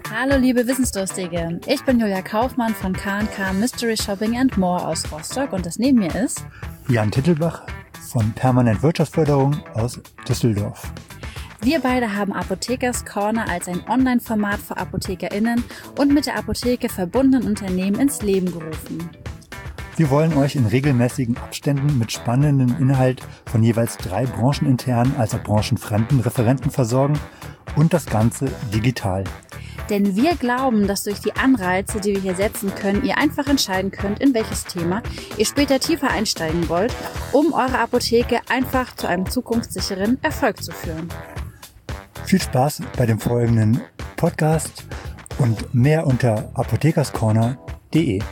Hallo liebe Wissensdurstige, ich bin Julia Kaufmann von K&K Mystery Shopping and More aus Rostock und das neben mir ist Jan Tittelbach von Permanent Wirtschaftsförderung aus Düsseldorf. Wir beide haben Apothekers Corner als ein Online-Format für ApothekerInnen und mit der Apotheke verbundenen Unternehmen ins Leben gerufen. Wir wollen euch in regelmäßigen Abständen mit spannendem Inhalt von jeweils 3 brancheninternen als auch branchenfremden Referenten versorgen und das Ganze digital. Denn wir glauben, dass durch die Anreize, die wir hier setzen können, ihr einfach entscheiden könnt, in welches Thema ihr später tiefer einsteigen wollt, um eure Apotheke einfach zu einem zukunftssicheren Erfolg zu führen. Viel Spaß bei dem folgenden Podcast und mehr unter apothekerscorner.de.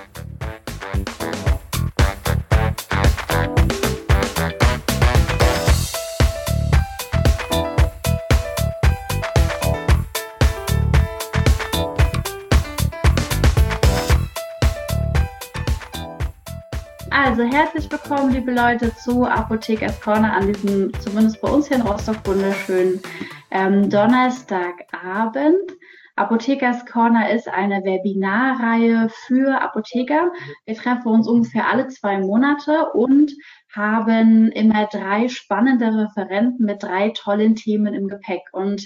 Also herzlich willkommen, liebe Leute, zu Apothekers Corner an diesem, zumindest bei uns hier in Rostock, wunderschönen Donnerstagabend. Apothekers Corner ist eine Webinarreihe für Apotheker. Wir treffen uns ungefähr alle 2 Monate und haben immer 3 spannende Referenten mit 3 tollen Themen im Gepäck. Und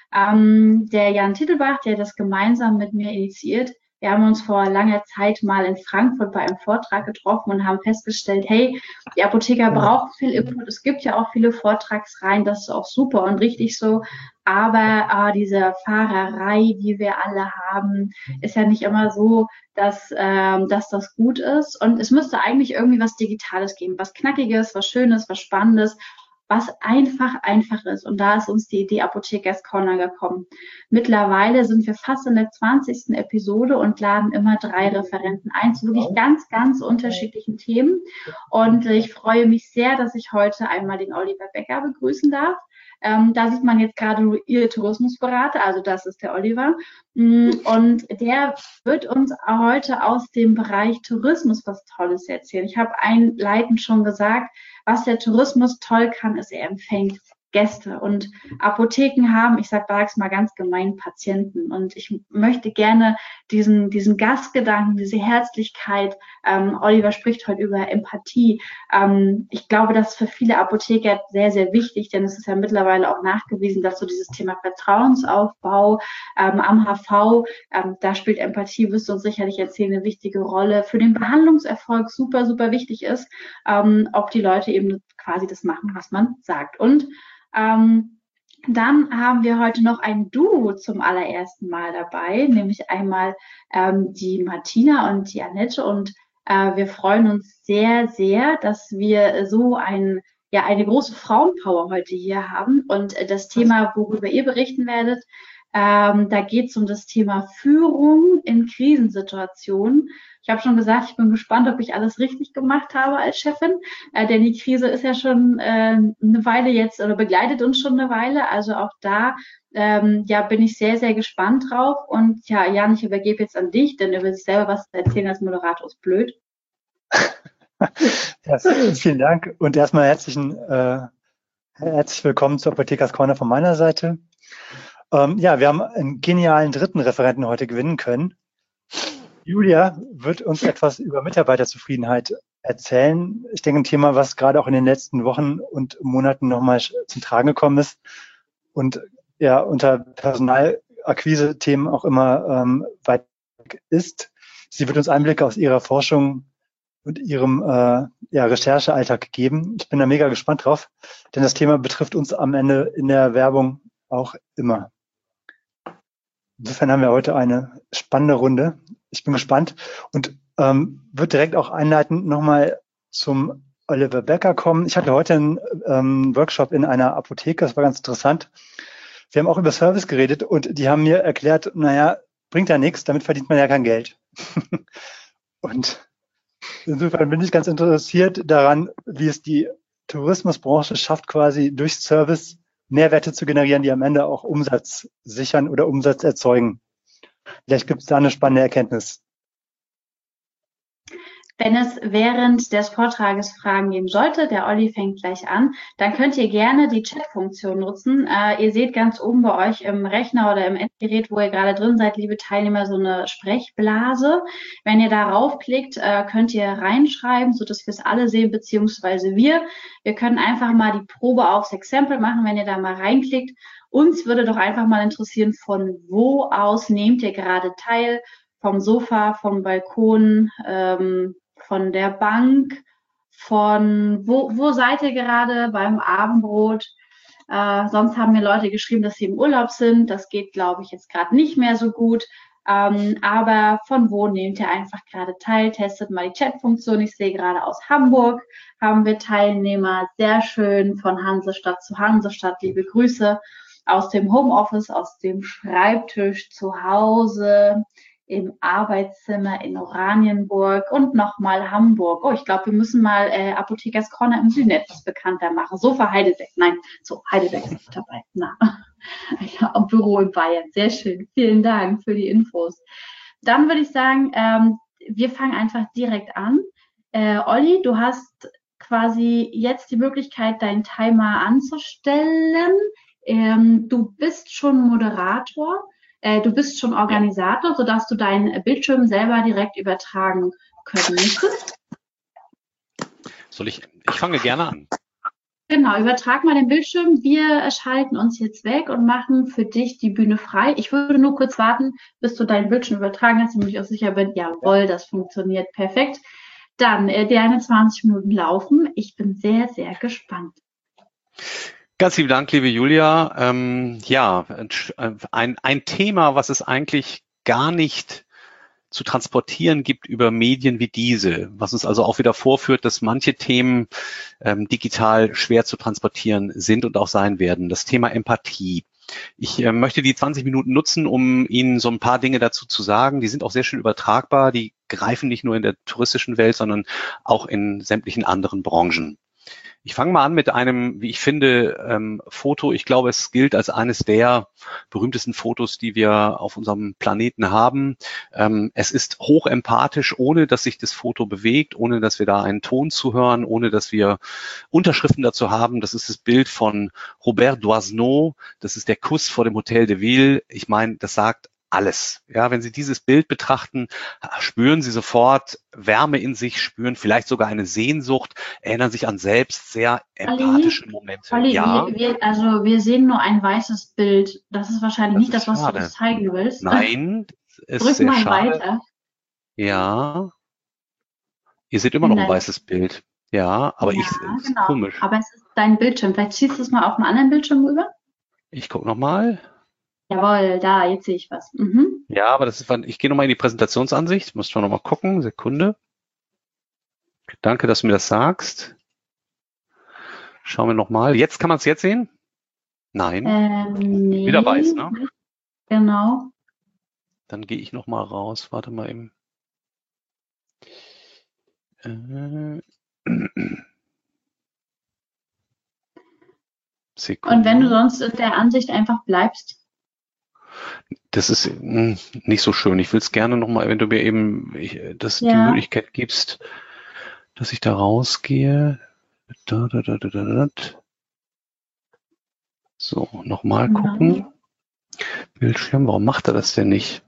der Jan Tittelbach, der das gemeinsam mit mir initiiert, wir haben uns vor langer Zeit mal in Frankfurt bei einem Vortrag getroffen und haben festgestellt, hey, die Apotheker brauchen viel Input. Es gibt ja auch viele Vortragsreihen, das ist auch super und richtig so. Aber diese Fahrerei, die wir alle haben, ist ja nicht immer so, dass das gut ist. Und es müsste eigentlich irgendwie was Digitales geben, was Knackiges, was Schönes, was Spannendes, was einfach ist. Und da ist uns die Idee Apothekers Corner gekommen. Mittlerweile sind wir fast in der 20. Episode und laden immer 3 Referenten ein zu wirklich ganz unterschiedlichen Themen. Und ich freue mich sehr, dass ich heute einmal den Oliver Becker begrüßen darf. Da sieht man jetzt gerade Ihr Tourismusberater, also das ist der Oliver. Und der wird uns heute aus dem Bereich Tourismus was Tolles erzählen. Ich habe einleitend schon gesagt, was der Tourismus toll kann, ist, er empfängt Gäste. Und Apotheken haben, ich sage mal ganz gemein, Patienten. Und ich möchte gerne diesen Gastgedanken, diese Herzlichkeit, Oliver spricht heute über Empathie. Ich glaube, das ist für viele Apotheker sehr, sehr wichtig, denn es ist ja mittlerweile auch nachgewiesen, dass so dieses Thema Vertrauensaufbau am HV, da spielt Empathie, wirst du uns sicherlich erzählen, eine wichtige Rolle. Für den Behandlungserfolg super, super wichtig ist, ob die Leute eben quasi das machen, was man sagt. Und dann haben wir heute noch ein Duo zum allerersten Mal dabei, nämlich einmal die Martina und die Annette. Und wir freuen uns sehr, sehr, dass wir so eine große Frauenpower heute hier haben. Und das Thema, worüber ihr berichten werdet, da geht es um das Thema Führung in Krisensituationen. Ich habe schon gesagt, ich bin gespannt, ob ich alles richtig gemacht habe als Chefin, denn die Krise ist ja schon eine Weile jetzt oder begleitet uns schon eine Weile. Also auch da bin ich sehr, sehr gespannt drauf. Und ja, Jan, ich übergebe jetzt an dich, denn über sich selber was zu erzählen als Moderator ist blöd. Ja, vielen Dank und erstmal herzlich willkommen zu Apothekers Corner von meiner Seite. Wir haben einen genialen 3. Referenten heute gewinnen können. Julia wird uns etwas über Mitarbeiterzufriedenheit erzählen. Ich denke, ein Thema, was gerade auch in den letzten Wochen und Monaten nochmal zum Tragen gekommen ist und ja unter Personalakquise-Themen auch immer weit ist. Sie wird uns Einblicke aus ihrer Forschung und ihrem Recherchealltag geben. Ich bin da mega gespannt drauf, denn das Thema betrifft uns am Ende in der Werbung auch immer. Insofern haben wir heute eine spannende Runde. Ich bin gespannt und würde direkt auch einleitend nochmal zum Oliver Becker kommen. Ich hatte heute einen Workshop in einer Apotheke, das war ganz interessant. Wir haben auch über Service geredet und die haben mir erklärt, bringt ja nichts, damit verdient man ja kein Geld. Und insofern bin ich ganz interessiert daran, wie es die Tourismusbranche schafft, quasi durch Service Mehrwerte zu generieren, die am Ende auch Umsatz sichern oder Umsatz erzeugen. Vielleicht gibt es da eine spannende Erkenntnis. Wenn es während des Vortrages Fragen geben sollte, der Olli fängt gleich an, dann könnt ihr gerne die Chat-Funktion nutzen. Ihr seht ganz oben bei euch im Rechner oder im Endgerät, wo ihr gerade drin seid, liebe Teilnehmer, so eine Sprechblase. Wenn ihr darauf klickt, könnt ihr reinschreiben, sodass wir es alle sehen, beziehungsweise wir. Wir können einfach mal die Probe aufs Exempel machen, wenn ihr da mal reinklickt. Uns würde doch einfach mal interessieren, von wo aus nehmt ihr gerade teil? Vom Sofa, vom Balkon, von der Bank, von wo seid ihr gerade beim Abendbrot? Sonst haben mir Leute geschrieben, dass sie im Urlaub sind. Das geht, glaube ich, jetzt gerade nicht mehr so gut. Aber von wo nehmt ihr einfach gerade teil? Testet mal die Chat-Funktion. Ich sehe gerade aus Hamburg haben wir Teilnehmer. Sehr schön, von Hansestadt zu Hansestadt. Liebe Grüße aus dem Homeoffice, aus dem Schreibtisch zu Hause, im Arbeitszimmer in Oranienburg und nochmal Hamburg. Oh, ich glaube, wir müssen mal Apothekers Corner im Süden etwas bekannter machen. So für Heidelberg. Nein, so Heidelberg ist nicht dabei. Na, ja, Büro in Bayern. Sehr schön. Vielen Dank für die Infos. Dann würde ich sagen, wir fangen einfach direkt an. Olli, du hast quasi jetzt die Möglichkeit, deinen Timer anzustellen. Du bist schon Moderator. Du bist schon Organisator, sodass du deinen Bildschirm selber direkt übertragen können müsstest. Ich fange gerne an. Genau, übertrag mal den Bildschirm. Wir schalten uns jetzt weg und machen für dich die Bühne frei. Ich würde nur kurz warten, bis du deinen Bildschirm übertragen hast, damit ich auch sicher bin, jawohl, das funktioniert perfekt. Dann die 21 Minuten laufen. Ich bin sehr, sehr gespannt. Ganz lieben Dank, liebe Julia. Ja, ein Thema, was es eigentlich gar nicht zu transportieren gibt über Medien wie diese, was uns also auch wieder vorführt, dass manche Themen digital schwer zu transportieren sind und auch sein werden. Das Thema Empathie. Ich möchte die 20 Minuten nutzen, um Ihnen so ein paar Dinge dazu zu sagen. Die sind auch sehr schön übertragbar. Die greifen nicht nur in der touristischen Welt, sondern auch in sämtlichen anderen Branchen. Ich fange mal an mit einem, wie ich finde, Foto. Ich glaube, es gilt als eines der berühmtesten Fotos, die wir auf unserem Planeten haben. Es ist hoch empathisch, ohne dass sich das Foto bewegt, ohne dass wir da einen Ton zuhören, ohne dass wir Unterschriften dazu haben. Das ist das Bild von Robert Doisneau. Das ist der Kuss vor dem Hotel de Ville. Ich meine, das sagt alles. Ja, wenn Sie dieses Bild betrachten, spüren Sie sofort Wärme in sich, spüren vielleicht sogar eine Sehnsucht, erinnern sich an selbst sehr empathische Momente. Olli, ja. wir sehen nur ein weißes Bild. Das ist wahrscheinlich nicht das, was du uns zeigen willst. Nein, es Drück ist sehr mal schade. weiter. Ja. Ihr seht immer noch ein weißes Bild. Ja, aber ja, ist genau. komisch. Aber es ist dein Bildschirm. Vielleicht ziehst du es mal auf einen anderen Bildschirm rüber. Ich gucke nochmal. Jawohl, da, jetzt sehe ich was. Mhm. Ja, aber das ist, ich gehe nochmal in die Präsentationsansicht. Muss schon nochmal gucken. Sekunde. Danke, dass du mir das sagst. Schauen wir nochmal. Jetzt kann man es jetzt sehen? Nein. Nee. Wieder weiß, ne? Genau. Dann gehe ich nochmal raus. Warte mal eben. Sekunde. Und wenn du sonst in der Ansicht einfach bleibst? Das ist nicht so schön. Ich will es gerne nochmal, wenn du mir eben die Möglichkeit gibst, dass ich da rausgehe. So, nochmal gucken. Bildschirm, warum macht er das denn nicht?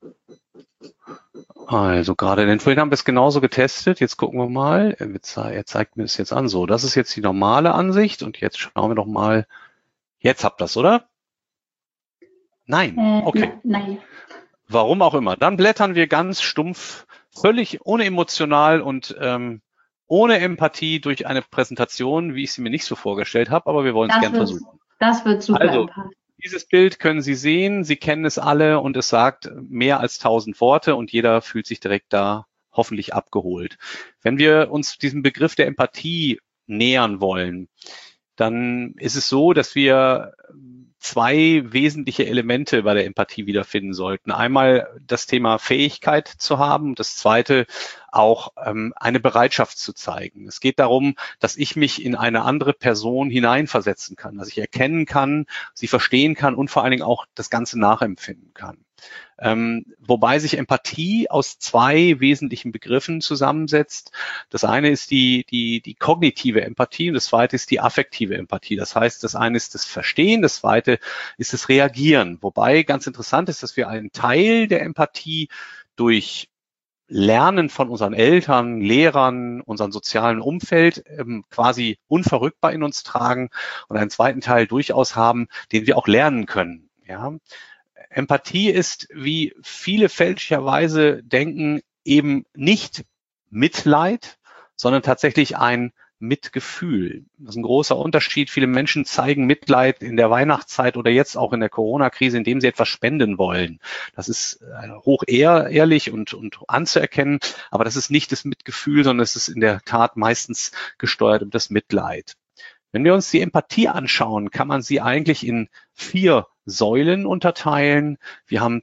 Also gerade, denn vorhin haben wir es genauso getestet. Jetzt gucken wir mal. Er zeigt mir es jetzt an. So, das ist jetzt die normale Ansicht. Und jetzt schauen wir doch mal. Jetzt habt ihr das, oder? Nein. Okay. Nein. Warum auch immer. Dann blättern wir ganz stumpf, völlig unemotional und ohne Empathie durch eine Präsentation, wie ich sie mir nicht so vorgestellt habe, aber wir wollen es gerne versuchen. Das wird super. Also, dieses Bild können Sie sehen, Sie kennen es alle und es sagt mehr als 1000 Worte und jeder fühlt sich direkt da hoffentlich abgeholt. Wenn wir uns diesem Begriff der Empathie nähern wollen, dann ist es so, dass wir zwei wesentliche Elemente bei der Empathie wiederfinden sollten. Einmal das Thema Fähigkeit zu haben, das zweite auch eine Bereitschaft zu zeigen. Es geht darum, dass ich mich in eine andere Person hineinversetzen kann, dass ich erkennen kann, sie verstehen kann und vor allen Dingen auch das Ganze nachempfinden kann. Wobei sich Empathie aus zwei wesentlichen Begriffen zusammensetzt. Das eine ist die kognitive Empathie und das zweite ist die affektive Empathie. Das heißt, das eine ist das Verstehen, das zweite ist das Reagieren. Wobei ganz interessant ist, dass wir einen Teil der Empathie durch Lernen von unseren Eltern, Lehrern, unserem sozialen Umfeld quasi unverrückbar in uns tragen und einen zweiten Teil durchaus haben, den wir auch lernen können. Ja? Empathie ist, wie viele fälschlicherweise denken, eben nicht Mitleid, sondern tatsächlich ein Mitgefühl. Das ist ein großer Unterschied. Viele Menschen zeigen Mitleid in der Weihnachtszeit oder jetzt auch in der Corona-Krise, indem sie etwas spenden wollen. Das ist hoch ehrlich und anzuerkennen, aber das ist nicht das Mitgefühl, sondern es ist in der Tat meistens gesteuert um das Mitleid. Wenn wir uns die Empathie anschauen, kann man sie eigentlich in 4 Säulen unterteilen. Wir haben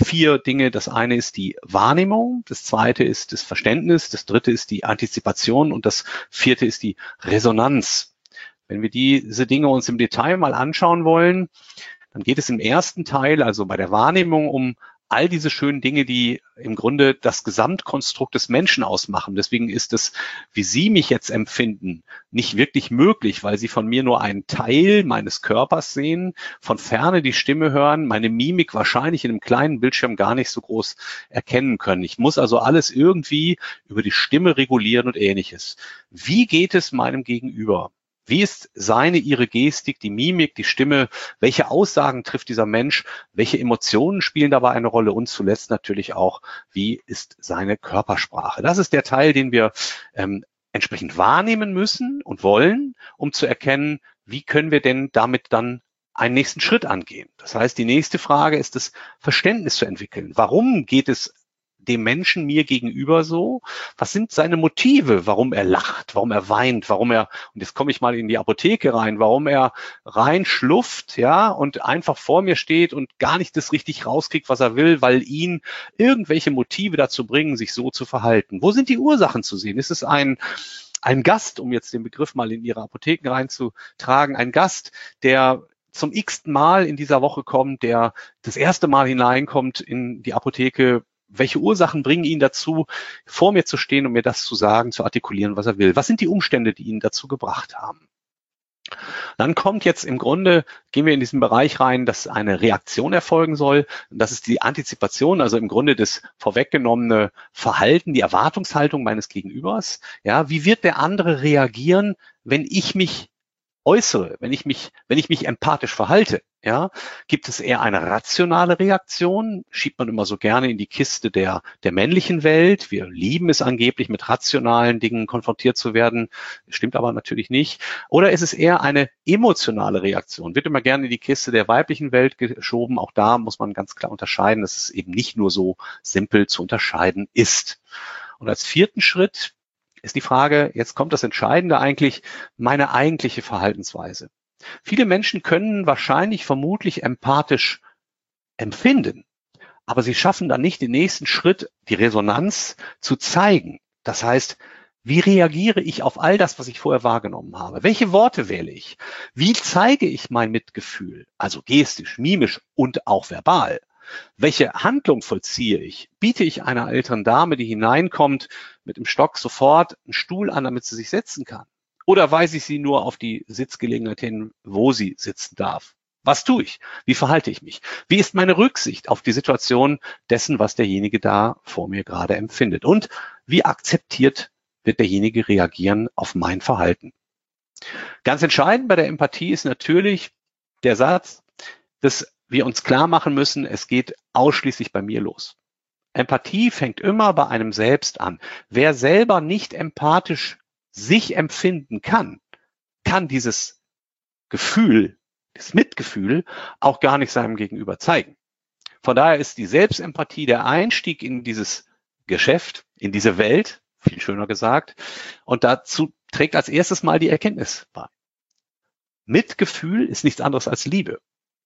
4 Dinge. Das eine ist die Wahrnehmung, das zweite ist das Verständnis, das dritte ist die Antizipation und das vierte ist die Resonanz. Wenn wir diese Dinge uns im Detail mal anschauen wollen, dann geht es im ersten Teil, also bei der Wahrnehmung, um all diese schönen Dinge, die im Grunde das Gesamtkonstrukt des Menschen ausmachen. Deswegen ist es, wie Sie mich jetzt empfinden, nicht wirklich möglich, weil Sie von mir nur einen Teil meines Körpers sehen, von Ferne die Stimme hören, meine Mimik wahrscheinlich in einem kleinen Bildschirm gar nicht so groß erkennen können. Ich muss also alles irgendwie über die Stimme regulieren und Ähnliches. Wie geht es meinem Gegenüber? Wie ist ihre Gestik, die Mimik, die Stimme? Welche Aussagen trifft dieser Mensch? Welche Emotionen spielen dabei eine Rolle? Und zuletzt natürlich auch, wie ist seine Körpersprache? Das ist der Teil, den wir entsprechend wahrnehmen müssen und wollen, um zu erkennen, wie können wir denn damit dann einen nächsten Schritt angehen. Das heißt, die nächste Frage ist, das Verständnis zu entwickeln. Warum geht es dem Menschen mir gegenüber so? Was sind seine Motive? Warum er lacht? Warum er weint? Warum er, und jetzt komme ich mal in die Apotheke rein, warum er reinschlufft, ja, und einfach vor mir steht und gar nicht das richtig rauskriegt, was er will, weil ihn irgendwelche Motive dazu bringen, sich so zu verhalten. Wo sind die Ursachen zu sehen? Ist es ein Gast, um jetzt den Begriff mal in Ihre Apotheken reinzutragen, ein Gast, der zum x-ten Mal in dieser Woche kommt, der das erste Mal hineinkommt in die Apotheke? Welche Ursachen bringen ihn dazu, vor mir zu stehen und mir das zu sagen, zu artikulieren, was er will? Was sind die Umstände, die ihn dazu gebracht haben? Dann kommt jetzt im Grunde, gehen wir in diesen Bereich rein, dass eine Reaktion erfolgen soll. Das ist die Antizipation, also im Grunde das vorweggenommene Verhalten, die Erwartungshaltung meines Gegenübers. Ja, wie wird der andere reagieren, wenn ich mich äußere, wenn ich mich empathisch verhalte? Ja, gibt es eher eine rationale Reaktion? Schiebt man immer so gerne in die Kiste der männlichen Welt. Wir lieben es angeblich, mit rationalen Dingen konfrontiert zu werden. Stimmt aber natürlich nicht. Oder ist es eher eine emotionale Reaktion? Wird immer gerne in die Kiste der weiblichen Welt geschoben. Auch da muss man ganz klar unterscheiden, dass es eben nicht nur so simpel zu unterscheiden ist. Und als vierten Schritt ist die Frage, jetzt kommt das Entscheidende eigentlich, meine eigentliche Verhaltensweise. Viele Menschen können wahrscheinlich vermutlich empathisch empfinden, aber sie schaffen dann nicht den nächsten Schritt, die Resonanz zu zeigen. Das heißt, wie reagiere ich auf all das, was ich vorher wahrgenommen habe? Welche Worte wähle ich? Wie zeige ich mein Mitgefühl? Also gestisch, mimisch und auch verbal. Welche Handlung vollziehe ich? Biete ich einer älteren Dame, die hineinkommt, mit dem Stock sofort einen Stuhl an, damit sie sich setzen kann? Oder weise ich sie nur auf die Sitzgelegenheit hin, wo sie sitzen darf? Was tue ich? Wie verhalte ich mich? Wie ist meine Rücksicht auf die Situation dessen, was derjenige da vor mir gerade empfindet? Und wie akzeptiert wird derjenige reagieren auf mein Verhalten? Ganz entscheidend bei der Empathie ist natürlich der Satz, dass wir uns klar machen müssen, es geht ausschließlich bei mir los. Empathie fängt immer bei einem selbst an. Wer selber nicht empathisch sich empfinden kann dieses Gefühl, das Mitgefühl auch gar nicht seinem Gegenüber zeigen. Von daher ist die Selbstempathie der Einstieg in dieses Geschäft, in diese Welt, viel schöner gesagt, und dazu trägt als erstes mal die Erkenntnis bei. Mitgefühl ist nichts anderes als Liebe.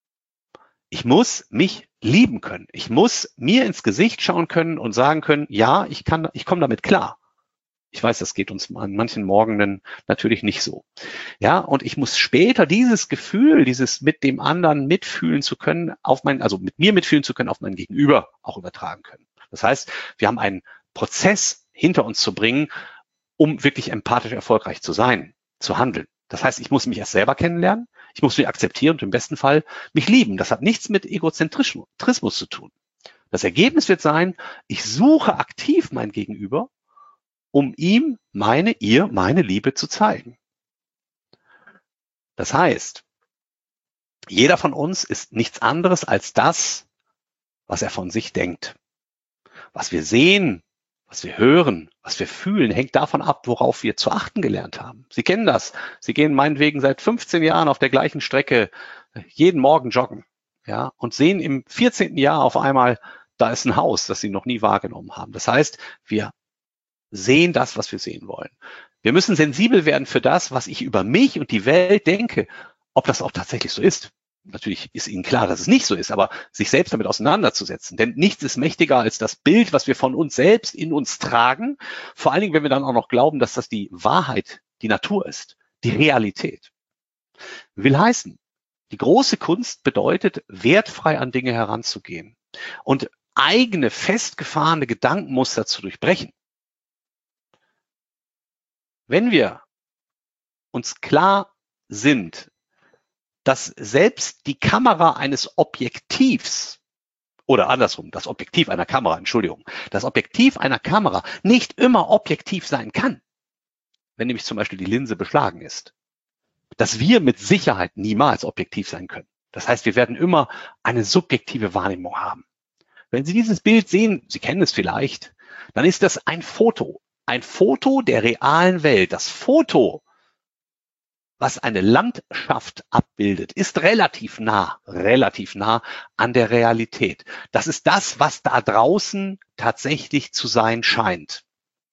Ich muss mich lieben können. Ich muss mir ins Gesicht schauen können und sagen können, ja, ich komme damit klar. Ich weiß, das geht uns an manchen Morgenen natürlich nicht so. Ja, und ich muss später dieses Gefühl, dieses mit dem anderen mitfühlen zu können, also mit mir mitfühlen zu können, auf mein Gegenüber auch übertragen können. Das heißt, wir haben einen Prozess hinter uns zu bringen, um wirklich empathisch erfolgreich zu sein, zu handeln. Das heißt, ich muss mich erst selber kennenlernen, ich muss mich akzeptieren und im besten Fall mich lieben. Das hat nichts mit Egozentrismus zu tun. Das Ergebnis wird sein, ich suche aktiv mein Gegenüber, um ihm meine Liebe zu zeigen. Das heißt, jeder von uns ist nichts anderes als das, was er von sich denkt. Was wir sehen, was wir hören, was wir fühlen, hängt davon ab, worauf wir zu achten gelernt haben. Sie kennen das. Sie gehen meinetwegen seit 15 Jahren auf der gleichen Strecke jeden Morgen joggen, ja, und sehen im 14. Jahr auf einmal, da ist ein Haus, das Sie noch nie wahrgenommen haben. Das heißt, wir sehen das, was wir sehen wollen. Wir müssen sensibel werden für das, was ich über mich und die Welt denke, ob das auch tatsächlich so ist. Natürlich ist Ihnen klar, dass es nicht so ist, aber sich selbst damit auseinanderzusetzen. Denn nichts ist mächtiger als das Bild, was wir von uns selbst in uns tragen. Vor allen Dingen, wenn wir dann auch noch glauben, dass das die Wahrheit, die Natur ist, die Realität. Will heißen, die große Kunst bedeutet, wertfrei an Dinge heranzugehen und eigene festgefahrene Gedankenmuster zu durchbrechen. Wenn wir uns klar sind, dass selbst die Kamera eines Objektivs oder andersrum, das Objektiv einer Kamera, das Objektiv einer Kamera nicht immer objektiv sein kann, wenn nämlich zum Beispiel die Linse beschlagen ist, dass wir mit Sicherheit niemals objektiv sein können. Das heißt, wir werden immer eine subjektive Wahrnehmung haben. Wenn Sie dieses Bild sehen, Sie kennen es vielleicht, dann ist das ein Foto der realen Welt. Das Foto, was eine Landschaft abbildet, ist relativ nah an der Realität. Das ist das, was da draußen tatsächlich zu sein scheint.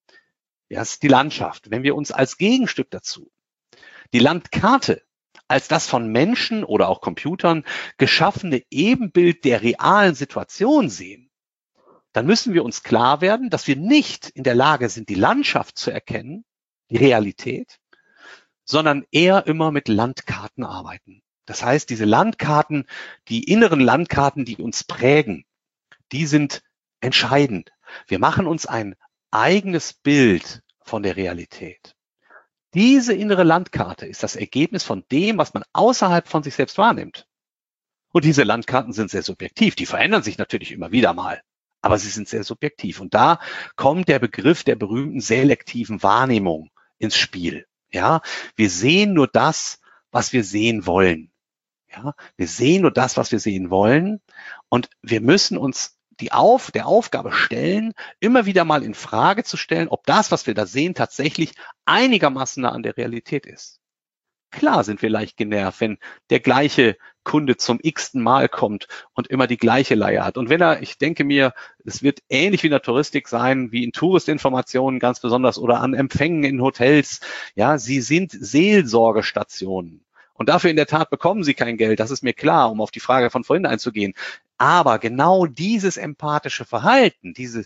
Das ist die Landschaft. Wenn wir uns als Gegenstück dazu die Landkarte als das von Menschen oder auch Computern geschaffene Ebenbild der realen Situation sehen, dann müssen wir uns klar werden, dass wir nicht in der Lage sind, die Landschaft zu erkennen, die Realität, sondern eher immer mit Landkarten arbeiten. Das heißt, diese Landkarten, die inneren Landkarten, die uns prägen, die sind entscheidend. Wir machen uns ein eigenes Bild von der Realität. Diese innere Landkarte ist das Ergebnis von dem, was man außerhalb von sich selbst wahrnimmt. Und diese Landkarten sind sehr subjektiv. Die verändern sich natürlich immer wieder mal, aber sie sind sehr subjektiv. Und da kommt der Begriff der berühmten selektiven Wahrnehmung ins Spiel. Ja, wir sehen nur das, was wir sehen wollen. Ja, wir sehen nur das, was wir sehen wollen. Und wir müssen uns der Aufgabe stellen, immer wieder mal in Frage zu stellen, ob das, was wir da sehen, tatsächlich einigermaßen nah an der Realität ist. Klar sind wir leicht genervt, wenn der gleiche Kunde zum x-ten Mal kommt und immer die gleiche Leier hat. Und ich denke mir, es wird ähnlich wie in der Touristik sein, wie in Touristinformationen ganz besonders oder an Empfängen in Hotels. Ja, sie sind Seelsorgestationen. Und dafür in der Tat bekommen sie kein Geld, das ist mir klar, um auf die Frage von vorhin einzugehen. Aber genau dieses empathische Verhalten, diese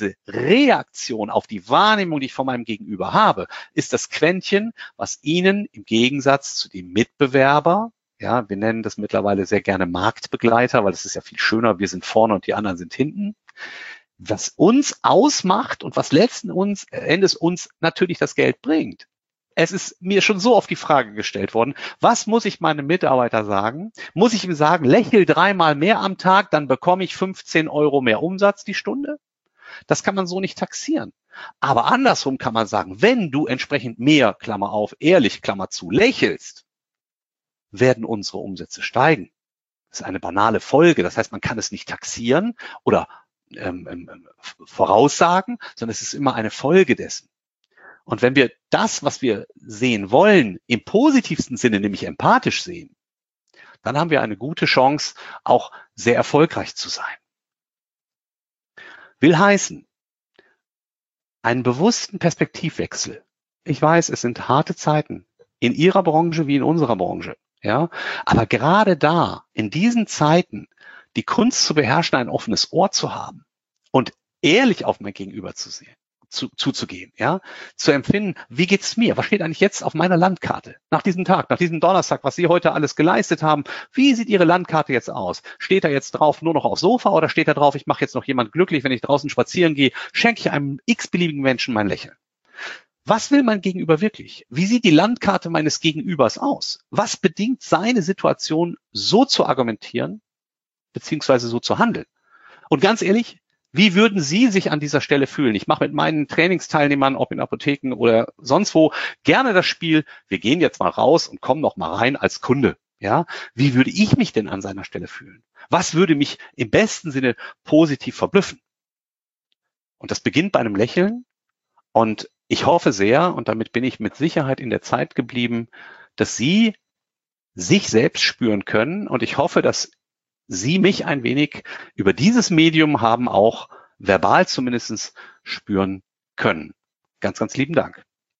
Reaktion auf die Wahrnehmung, die ich von meinem Gegenüber habe, ist das Quäntchen, was Ihnen im Gegensatz zu dem Mitbewerber, ja, wir nennen das mittlerweile sehr gerne Marktbegleiter, weil es ist ja viel schöner, wir sind vorne und die anderen sind hinten, was uns ausmacht und was letzten Endes uns natürlich das Geld bringt. Es ist mir schon so oft die Frage gestellt worden, was muss ich meinem Mitarbeiter sagen? Muss ich ihm sagen, lächel 3-mal mehr am Tag, dann bekomme ich 15 € mehr Umsatz die Stunde? Das kann man so nicht taxieren. Aber andersrum kann man sagen, wenn du entsprechend mehr, Klammer auf, ehrlich, Klammer zu, lächelst, werden unsere Umsätze steigen. Das ist eine banale Folge. Das heißt, man kann es nicht taxieren oder voraussagen, sondern es ist immer eine Folge dessen. Und wenn wir das, was wir sehen wollen, im positivsten Sinne, nämlich empathisch sehen, dann haben wir eine gute Chance, auch sehr erfolgreich zu sein. Will heißen, einen bewussten Perspektivwechsel. Ich weiß, es sind harte Zeiten, in Ihrer Branche wie in unserer Branche. Ja, aber gerade da, in diesen Zeiten, die Kunst zu beherrschen, ein offenes Ohr zu haben und ehrlich auf mein Gegenüber zu zuzugehen, ja, zu empfinden, wie geht's mir? Was steht eigentlich jetzt auf meiner Landkarte? Nach diesem Tag, nach diesem Donnerstag, was Sie heute alles geleistet haben, wie sieht Ihre Landkarte jetzt aus? Steht da jetzt drauf nur noch aufs Sofa oder steht da drauf, ich mache jetzt noch jemand glücklich, wenn ich draußen spazieren gehe, schenke ich einem x-beliebigen Menschen mein Lächeln? Was will mein Gegenüber wirklich? Wie sieht die Landkarte meines Gegenübers aus? Was bedingt seine Situation, so zu argumentieren, beziehungsweise so zu handeln? Und ganz ehrlich, wie würden Sie sich an dieser Stelle fühlen? Ich mache mit meinen Trainingsteilnehmern, ob in Apotheken oder sonst wo, gerne das Spiel, wir gehen jetzt mal raus und kommen noch mal rein als Kunde. Ja, wie würde ich mich denn an seiner Stelle fühlen? Was würde mich im besten Sinne positiv verblüffen? Und das beginnt bei einem Lächeln. Und ich hoffe sehr, und damit bin ich mit Sicherheit in der Zeit geblieben, dass Sie sich selbst spüren können. Und ich hoffe, dass Sie mich ein wenig über dieses Medium haben auch verbal zumindest spüren können. Ganz, ganz lieben Dank.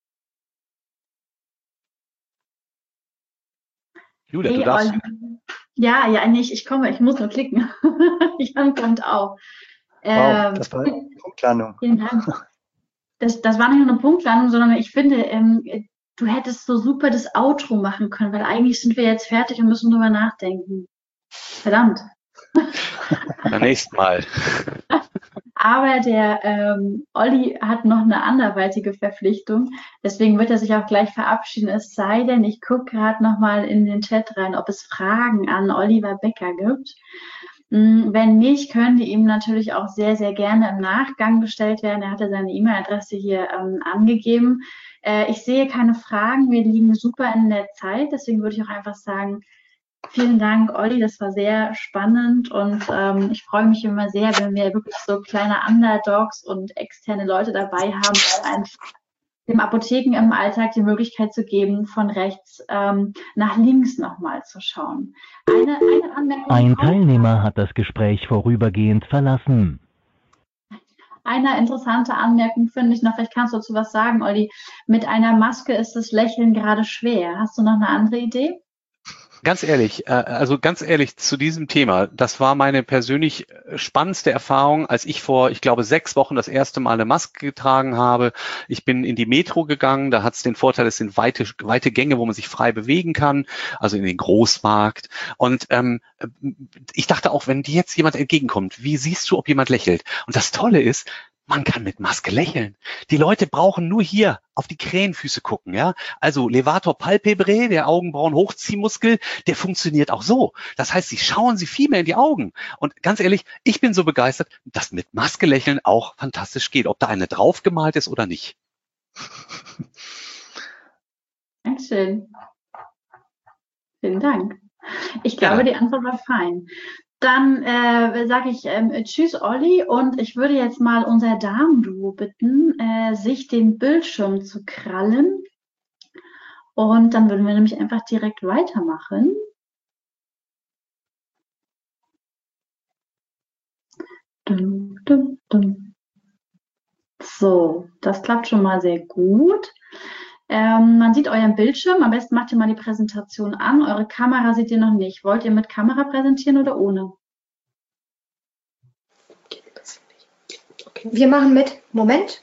Julia, du darfst. Ja, nee, ich komme, ich muss nur klicken. Jan kommt auch. Wow, das war eine Punktlandung. Vielen Dank. Das war nicht nur eine Punktlandung, sondern ich finde, du hättest so super das Outro machen können, weil eigentlich sind wir jetzt fertig und müssen drüber nachdenken. Verdammt. Beim nächsten Mal. Aber der Olli hat noch eine anderweitige Verpflichtung. Deswegen wird er sich auch gleich verabschieden. Es sei denn, ich gucke gerade noch mal in den Chat rein, ob es Fragen an Oliver Becker gibt. Wenn nicht, können die ihm natürlich auch sehr, sehr gerne im Nachgang gestellt werden. Er hatte seine E-Mail-Adresse hier angegeben. Ich sehe keine Fragen. Wir liegen super in der Zeit. Deswegen würde ich auch einfach sagen, vielen Dank, Olli. Das war sehr spannend und ich freue mich immer sehr, wenn wir wirklich so kleine Underdogs und externe Leute dabei haben, einfach dem Apotheken im Alltag die Möglichkeit zu geben, von rechts nach links nochmal zu schauen. Eine Anmerkung. Ein Teilnehmer hat das Gespräch vorübergehend verlassen. Eine interessante Anmerkung finde ich noch, vielleicht kannst du dazu was sagen, Olli. Mit einer Maske ist das Lächeln gerade schwer. Hast du noch eine andere Idee? Ganz ehrlich zu diesem Thema, das war meine persönlich spannendste Erfahrung, als ich vor, ich glaube, 6 Wochen das erste Mal eine Maske getragen habe. Ich bin in die Metro gegangen, da hat es den Vorteil, es sind weite Gänge, wo man sich frei bewegen kann, also in den Großmarkt. Und ich dachte auch, wenn dir jetzt jemand entgegenkommt, wie siehst du, ob jemand lächelt? Und das Tolle ist, man kann mit Maske lächeln. Die Leute brauchen nur hier auf die Krähenfüße gucken, ja. Also Levator palpebrae, der Augenbrauen-Hochziehmuskel, der funktioniert auch so. Das heißt, sie schauen sie viel mehr in die Augen. Und ganz ehrlich, ich bin so begeistert, dass mit Maske lächeln auch fantastisch geht, ob da eine draufgemalt ist oder nicht. Dankeschön. Vielen Dank. Ich glaube, die Antwort war fein. Dann sage ich Tschüss, Olli, und ich würde jetzt mal unser Damenduo bitten, sich den Bildschirm zu krallen. Und dann würden wir nämlich einfach direkt weitermachen. Dum, dum, dum. So, das klappt schon mal sehr gut. Man sieht euren Bildschirm. Am besten macht ihr mal die Präsentation an. Eure Kamera seht ihr noch nicht. Wollt ihr mit Kamera präsentieren oder ohne? Okay, wir machen mit. Moment.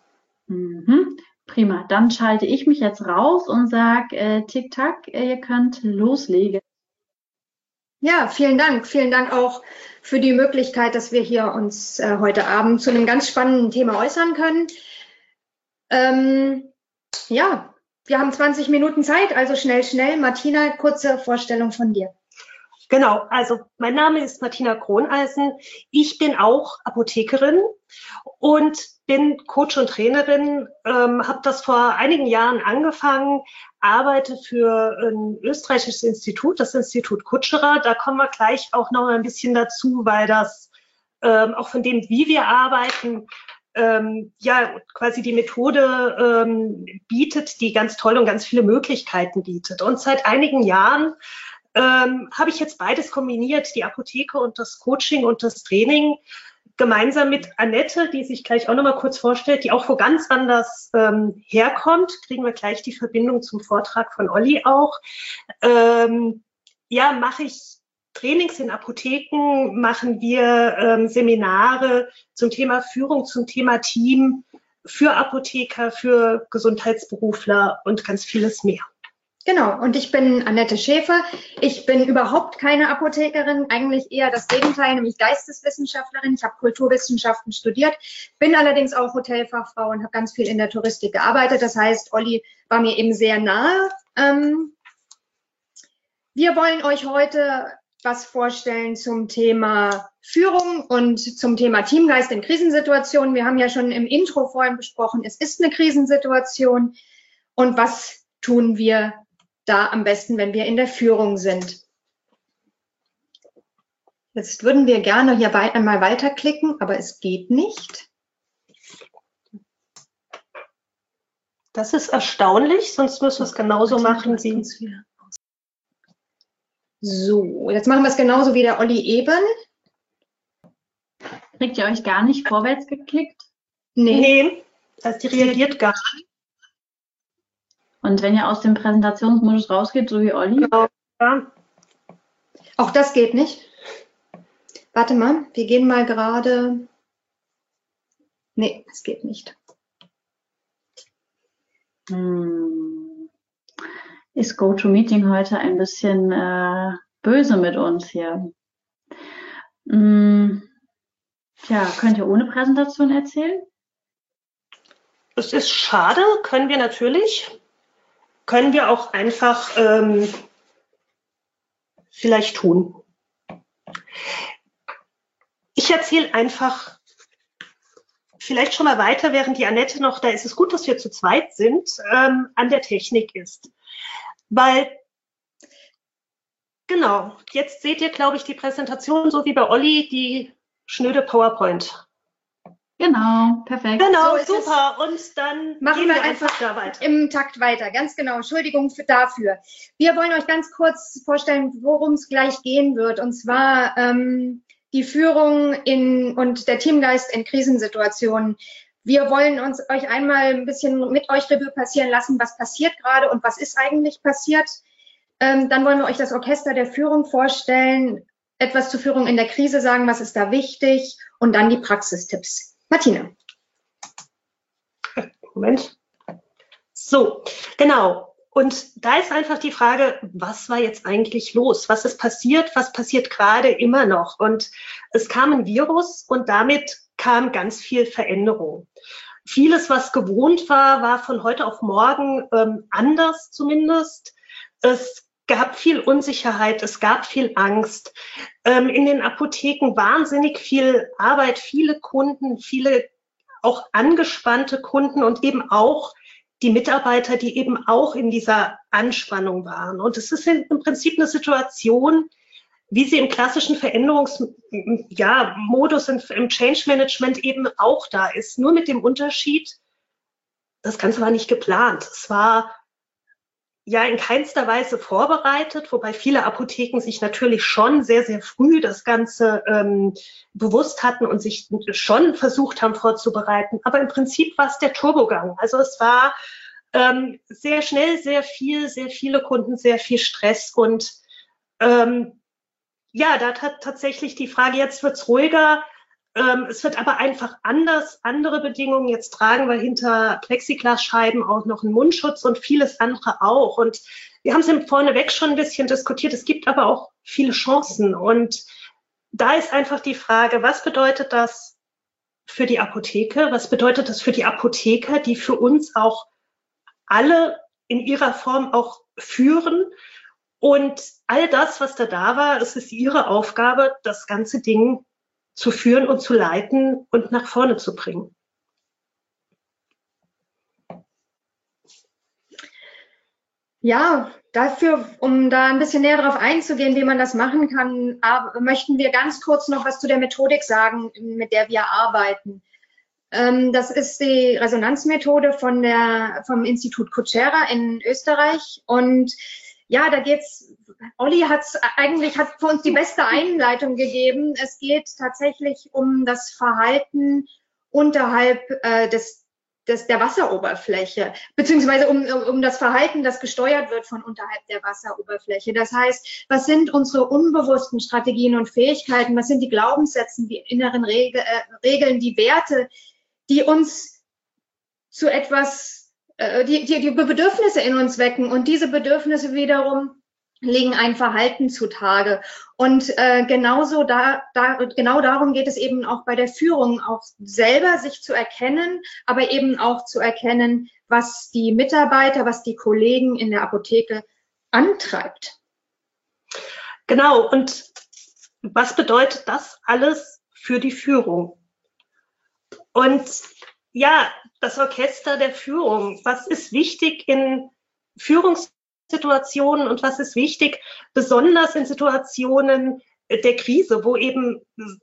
Prima. Dann schalte ich mich jetzt raus und sage Tick-Tack, ihr könnt loslegen. Ja, vielen Dank. Vielen Dank auch für die Möglichkeit, dass wir hier uns heute Abend zu einem ganz spannenden Thema äußern können. Ja, wir haben 20 Minuten Zeit, also schnell. Martina, kurze Vorstellung von dir. Genau, also mein Name ist Martina Kroneisen. Ich bin auch Apothekerin und bin Coach und Trainerin, habe das vor einigen Jahren angefangen, arbeite für ein österreichisches Institut, das Institut Kutscherer. Da kommen wir gleich auch noch ein bisschen dazu, weil das auch von dem, wie wir arbeiten, ja, quasi die Methode bietet, die ganz tolle und ganz viele Möglichkeiten bietet. Und seit einigen Jahren habe ich jetzt beides kombiniert, die Apotheke und das Coaching und das Training, gemeinsam mit Annette, die sich gleich auch nochmal kurz vorstellt, die auch wo ganz anders herkommt. Kriegen wir gleich die Verbindung zum Vortrag von Olli auch. Ja, mache ich Trainings in Apotheken, machen wir Seminare zum Thema Führung, zum Thema Team, für Apotheker, für Gesundheitsberufler und ganz vieles mehr. Genau, und ich bin Annette Schäfer. Ich bin überhaupt keine Apothekerin, eigentlich eher das Gegenteil, nämlich Geisteswissenschaftlerin. Ich habe Kulturwissenschaften studiert, bin allerdings auch Hotelfachfrau und habe ganz viel in der Touristik gearbeitet. Das heißt, Olli war mir eben sehr nahe. Wir wollen euch heute was vorstellen zum Thema Führung und zum Thema Teamgeist in Krisensituationen. Wir haben ja schon im Intro vorhin besprochen, es ist eine Krisensituation. Und was tun wir da am besten, wenn wir in der Führung sind? Jetzt würden wir gerne hier einmal weiterklicken, aber es geht nicht. Das ist erstaunlich, sonst müssen wir es genauso machen wie... So, jetzt machen wir es genauso wie der Olli eben. Kriegt ihr euch gar nicht vorwärts geklickt? Nee, die reagiert gar nicht. Und wenn ihr aus dem Präsentationsmodus rausgeht, so wie Olli? Genau. Ja. Auch das geht nicht. Warte mal, wir gehen mal gerade. Nee, es geht nicht. Ist GoToMeeting heute ein bisschen böse mit uns hier? Tja, könnt ihr ohne Präsentation erzählen? Es ist schade, können wir natürlich. Können wir auch einfach vielleicht tun. Ich erzähle einfach vielleicht schon mal weiter, während die Annette noch, da ist es gut, dass wir zu zweit sind, an der Technik ist. Weil, genau, jetzt seht ihr, glaube ich, die Präsentation, so wie bei Olli, die schnöde PowerPoint. Genau, perfekt. Genau, So super. Und dann machen wir einfach da weiter. Im Takt weiter. Ganz genau. Entschuldigung dafür. Wir wollen euch ganz kurz vorstellen, worum es gleich gehen wird. Und zwar die Führung und der Teamgeist in Krisensituationen. Wir wollen euch einmal ein bisschen mit euch Revue passieren lassen, was passiert gerade und was ist eigentlich passiert. Dann wollen wir euch das Orchester der Führung vorstellen, etwas zur Führung in der Krise sagen, was ist da wichtig und dann die Praxistipps. Martina. Moment. So, genau. Und da ist einfach die Frage, was war jetzt eigentlich los? Was ist passiert? Was passiert gerade immer noch? Und es kam ein Virus und damit kam ganz viel Veränderung. Vieles, was gewohnt war, war von heute auf morgen anders zumindest. Es gab viel Unsicherheit, es gab viel Angst. In den Apotheken wahnsinnig viel Arbeit, viele Kunden, viele auch angespannte Kunden und eben auch die Mitarbeiter, die eben auch in dieser Anspannung waren. Und es ist im Prinzip eine Situation, wie sie im klassischen Veränderungsmodus im Change Management eben auch da ist. Nur mit dem Unterschied, das Ganze war nicht geplant. Es war ja in keinster Weise vorbereitet, wobei viele Apotheken sich natürlich schon sehr, sehr früh das Ganze bewusst hatten und sich schon versucht haben vorzubereiten. Aber im Prinzip war es der Turbogang. Also es war sehr schnell, sehr viele Kunden, sehr viel Stress. Und da hat tatsächlich die Frage, jetzt wird's ruhiger. Es wird aber einfach anders, andere Bedingungen. Jetzt tragen wir hinter Plexiglasscheiben auch noch einen Mundschutz und vieles andere auch. Und wir haben es vorneweg schon ein bisschen diskutiert. Es gibt aber auch viele Chancen. Und da ist einfach die Frage, was bedeutet das für die Apotheke? Was bedeutet das für die Apotheker, die für uns auch alle in ihrer Form auch führen? Und all das, was da war, es ist ihre Aufgabe, das ganze Ding zu führen und zu leiten und nach vorne zu bringen. Ja, dafür, um da ein bisschen näher darauf einzugehen, wie man das machen kann, möchten wir ganz kurz noch was zu der Methodik sagen, mit der wir arbeiten. Das ist die Resonanzmethode vom Institut Kuchera in Österreich. Und ja, da geht's. Olli hat für uns die beste Einleitung gegeben. Es geht tatsächlich um das Verhalten unterhalb der Wasseroberfläche, beziehungsweise um das Verhalten, das gesteuert wird von unterhalb der Wasseroberfläche. Das heißt, was sind unsere unbewussten Strategien und Fähigkeiten? Was sind die Glaubenssätze, die inneren Regeln, die Werte, die uns zu etwas, die Bedürfnisse in uns wecken. Und diese Bedürfnisse wiederum legen ein Verhalten zutage. Und genau darum geht es eben auch bei der Führung, auch selber sich zu erkennen, aber eben auch zu erkennen, was die Mitarbeiter, was die Kollegen in der Apotheke antreibt. Genau. Und was bedeutet das alles für die Führung? Und ja, das Orchester der Führung. Was ist wichtig in Führungssituationen und was ist wichtig, besonders in Situationen der Krise, wo eben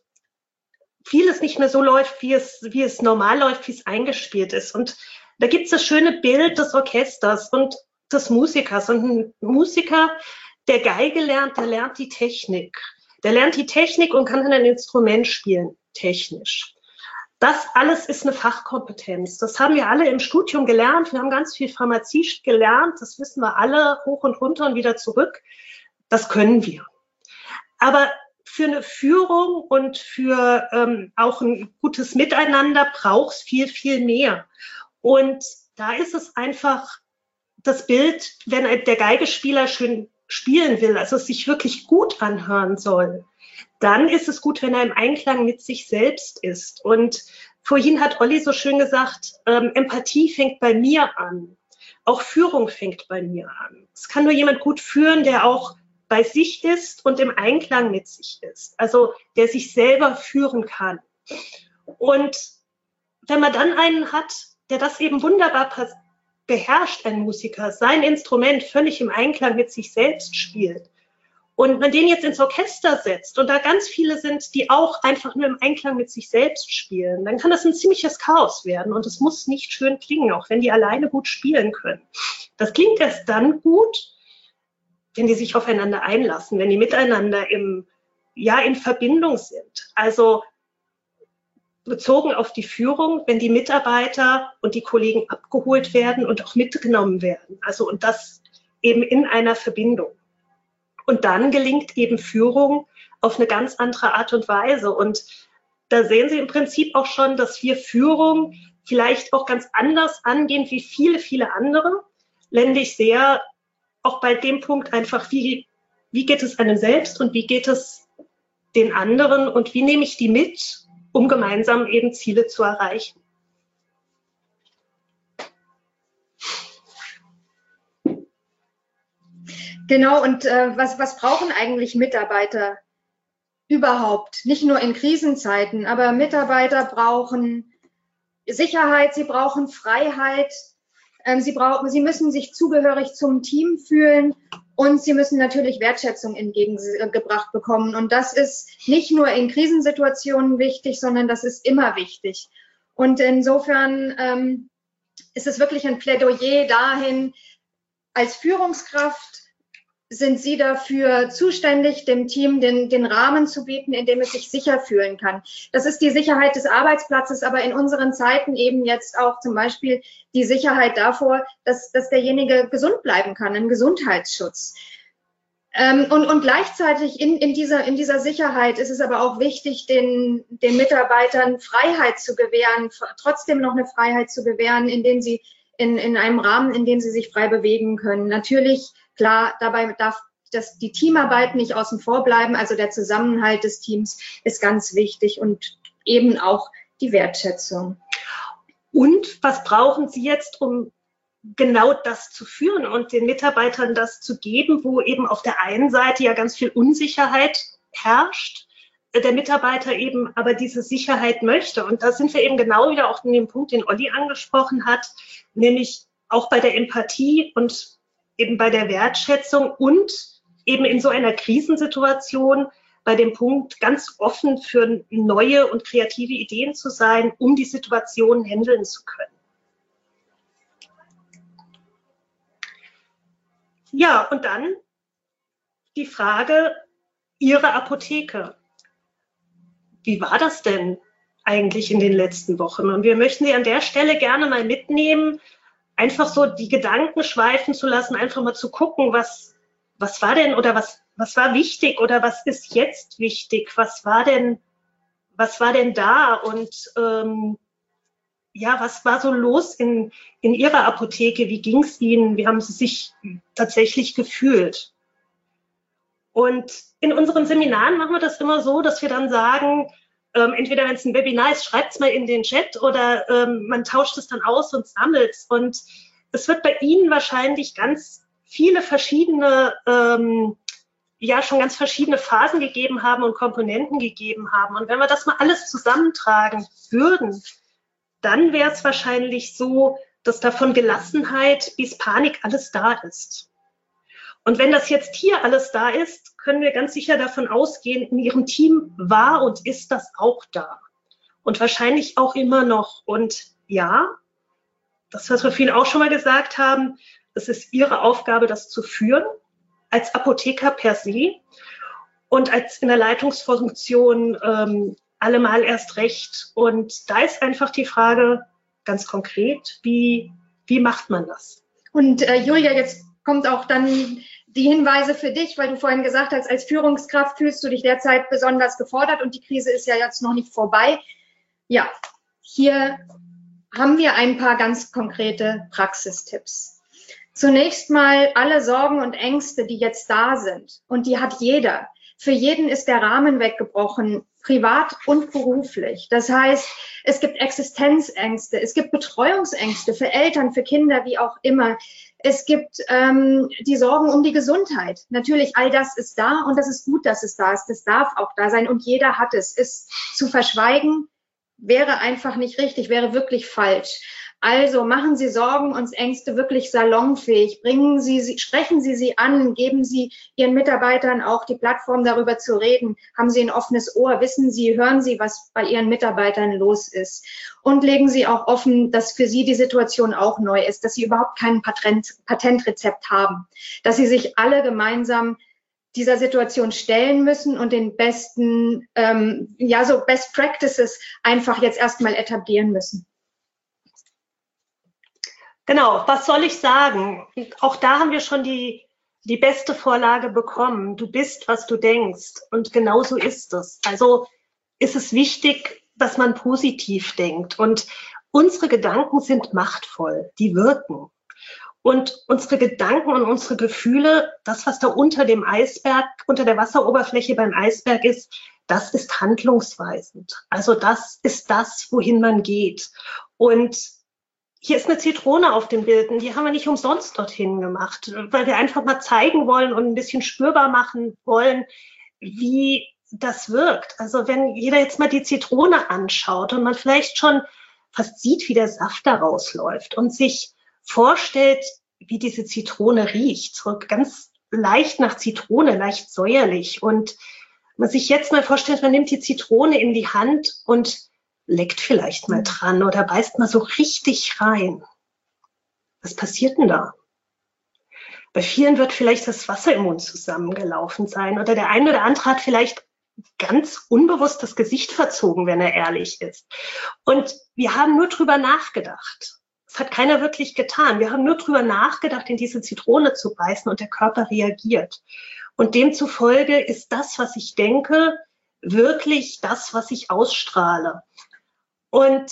vieles nicht mehr so läuft, wie es normal läuft, wie es eingespielt ist. Und da gibt es das schöne Bild des Orchesters und des Musikers. Und ein Musiker, der Geige lernt, der lernt die Technik. Der lernt die Technik und kann dann ein Instrument spielen, technisch. Das alles ist eine Fachkompetenz. Das haben wir alle im Studium gelernt. Wir haben ganz viel Pharmazie gelernt. Das wissen wir alle hoch und runter und wieder zurück. Das können wir. Aber für eine Führung und für auch ein gutes Miteinander braucht es viel, viel mehr. Und da ist es einfach das Bild, wenn der Geigespieler schön spielen will, also es sich wirklich gut anhören soll, dann ist es gut, wenn er im Einklang mit sich selbst ist. Und vorhin hat Olli so schön gesagt, Empathie fängt bei mir an. Auch Führung fängt bei mir an. Es kann nur jemand gut führen, der auch bei sich ist und im Einklang mit sich ist. Also der sich selber führen kann. Und wenn man dann einen hat, der das eben wunderbar beherrscht, ein Musiker, sein Instrument völlig im Einklang mit sich selbst spielt, und man den jetzt ins Orchester setzt und da ganz viele sind, die auch einfach nur im Einklang mit sich selbst spielen, dann kann das ein ziemliches Chaos werden und es muss nicht schön klingen, auch wenn die alleine gut spielen können. Das klingt erst dann gut, wenn die sich aufeinander einlassen, wenn die miteinander in Verbindung sind. Also bezogen auf die Führung, wenn die Mitarbeiter und die Kollegen abgeholt werden und auch mitgenommen werden. Also und das eben in einer Verbindung. Und dann gelingt eben Führung auf eine ganz andere Art und Weise. Und da sehen Sie im Prinzip auch schon, dass wir Führung vielleicht auch ganz anders angehen wie viele, viele andere. Ländlich sehr auch bei dem Punkt einfach, wie geht es einem selbst und wie geht es den anderen und wie nehme ich die mit, um gemeinsam eben Ziele zu erreichen. Genau, und was brauchen eigentlich Mitarbeiter überhaupt? Nicht nur in Krisenzeiten, aber Mitarbeiter brauchen Sicherheit, sie brauchen Freiheit, sie müssen sich zugehörig zum Team fühlen und sie müssen natürlich Wertschätzung entgegengebracht bekommen. Und das ist nicht nur in Krisensituationen wichtig, sondern das ist immer wichtig. Und insofern ist es wirklich ein Plädoyer dahin, als Führungskraft sind Sie dafür zuständig, dem Team den Rahmen zu bieten, in dem es sich sicher fühlen kann. Das ist die Sicherheit des Arbeitsplatzes, aber in unseren Zeiten eben jetzt auch zum Beispiel die Sicherheit davor, dass derjenige gesund bleiben kann, ein Gesundheitsschutz. Und gleichzeitig in dieser Sicherheit ist es aber auch wichtig, den Mitarbeitern Freiheit zu gewähren, trotzdem noch eine Freiheit zu gewähren, indem sie in einem Rahmen, in dem sie sich frei bewegen können. Natürlich, klar, dabei darf die Teamarbeit nicht außen vor bleiben. Also der Zusammenhalt des Teams ist ganz wichtig und eben auch die Wertschätzung. Und was brauchen Sie jetzt, um genau das zu führen und den Mitarbeitern das zu geben, wo eben auf der einen Seite ja ganz viel Unsicherheit herrscht, der Mitarbeiter eben aber diese Sicherheit möchte. Und da sind wir eben genau wieder auch in dem Punkt, den Olli angesprochen hat, nämlich auch bei der Empathie und eben bei der Wertschätzung und eben in so einer Krisensituation bei dem Punkt, ganz offen für neue und kreative Ideen zu sein, um die Situation handeln zu können. Ja, und dann die Frage, Ihre Apotheke. Wie war das denn eigentlich in den letzten Wochen? Und wir möchten Sie an der Stelle gerne mal mitnehmen, einfach so die Gedanken schweifen zu lassen, einfach mal zu gucken, was war denn oder was war wichtig oder was ist jetzt wichtig? Was war denn da? Und ja, was war so los in Ihrer Apotheke? Wie ging es Ihnen? Wie haben Sie sich tatsächlich gefühlt? Und in unseren Seminaren machen wir das immer so, dass wir dann sagen, entweder wenn es ein Webinar ist, schreibt es mal in den Chat oder man tauscht es dann aus und sammelt es. Und es wird bei Ihnen wahrscheinlich ganz viele verschiedene, schon ganz verschiedene Phasen gegeben haben und Komponenten gegeben haben. Und wenn wir das mal alles zusammentragen würden, dann wäre es wahrscheinlich so, dass da von Gelassenheit bis Panik alles da ist. Und wenn das jetzt hier alles da ist, können wir ganz sicher davon ausgehen, in Ihrem Team war und ist das auch da. Und wahrscheinlich auch immer noch. Und ja, das, was wir vorhin auch schon mal gesagt haben, es ist Ihre Aufgabe, das zu führen, als Apotheker per se und als in der Leitungsfunktion allemal erst recht. Und da ist einfach die Frage ganz konkret, wie macht man das? Und Julia, jetzt kommt auch dann die Hinweise für dich, weil du vorhin gesagt hast, als Führungskraft fühlst du dich derzeit besonders gefordert und die Krise ist ja jetzt noch nicht vorbei. Ja, hier haben wir ein paar ganz konkrete Praxistipps. Zunächst mal alle Sorgen und Ängste, die jetzt da sind, und die hat jeder. Für jeden ist der Rahmen weggebrochen, privat und beruflich. Das heißt, es gibt Existenzängste, es gibt Betreuungsängste für Eltern, für Kinder, wie auch immer. Es gibt die Sorgen um die Gesundheit. Natürlich, all das ist da und das ist gut, dass es da ist. Das darf auch da sein und jeder hat es. Es zu verschweigen wäre einfach nicht richtig, wäre wirklich falsch. Also machen Sie Sorgen und Ängste wirklich salonfähig. Sprechen Sie sie an, geben Sie Ihren Mitarbeitern auch die Plattform, darüber zu reden. Haben Sie ein offenes Ohr, hören Sie, was bei Ihren Mitarbeitern los ist. Und legen Sie auch offen, dass für Sie die Situation auch neu ist, dass Sie überhaupt kein Patentrezept haben, dass Sie sich alle gemeinsam dieser Situation stellen müssen und den besten, Best Practices einfach jetzt erstmal etablieren müssen. Genau, was soll ich sagen? Auch da haben wir schon die beste Vorlage bekommen. Du bist, was du denkst. Und genau so ist es. Also ist es wichtig, dass man positiv denkt. Und unsere Gedanken sind machtvoll. Die wirken. Und unsere Gedanken und unsere Gefühle, das, was da unter dem Eisberg, unter der Wasseroberfläche beim Eisberg ist, das ist handlungsweisend. Also das ist das, wohin man geht. Und hier ist eine Zitrone auf dem Bild, und die haben wir nicht umsonst dorthin gemacht, weil wir einfach mal zeigen wollen und ein bisschen spürbar machen wollen, wie das wirkt. Also wenn jeder jetzt mal die Zitrone anschaut und man vielleicht schon fast sieht, wie der Saft da rausläuft und sich vorstellt, wie diese Zitrone riecht, so ganz leicht nach Zitrone, leicht säuerlich. Und man sich jetzt mal vorstellt, man nimmt die Zitrone in die Hand und leckt vielleicht mal dran oder beißt mal so richtig rein. Was passiert denn da? Bei vielen wird vielleicht das Wasser im Mund zusammengelaufen sein oder der eine oder andere hat vielleicht ganz unbewusst das Gesicht verzogen, wenn er ehrlich ist. Und wir haben nur drüber nachgedacht. Das hat keiner wirklich getan. Wir haben nur drüber nachgedacht, in diese Zitrone zu beißen und der Körper reagiert. Und demzufolge ist das, was ich denke, wirklich das, was ich ausstrahle. Und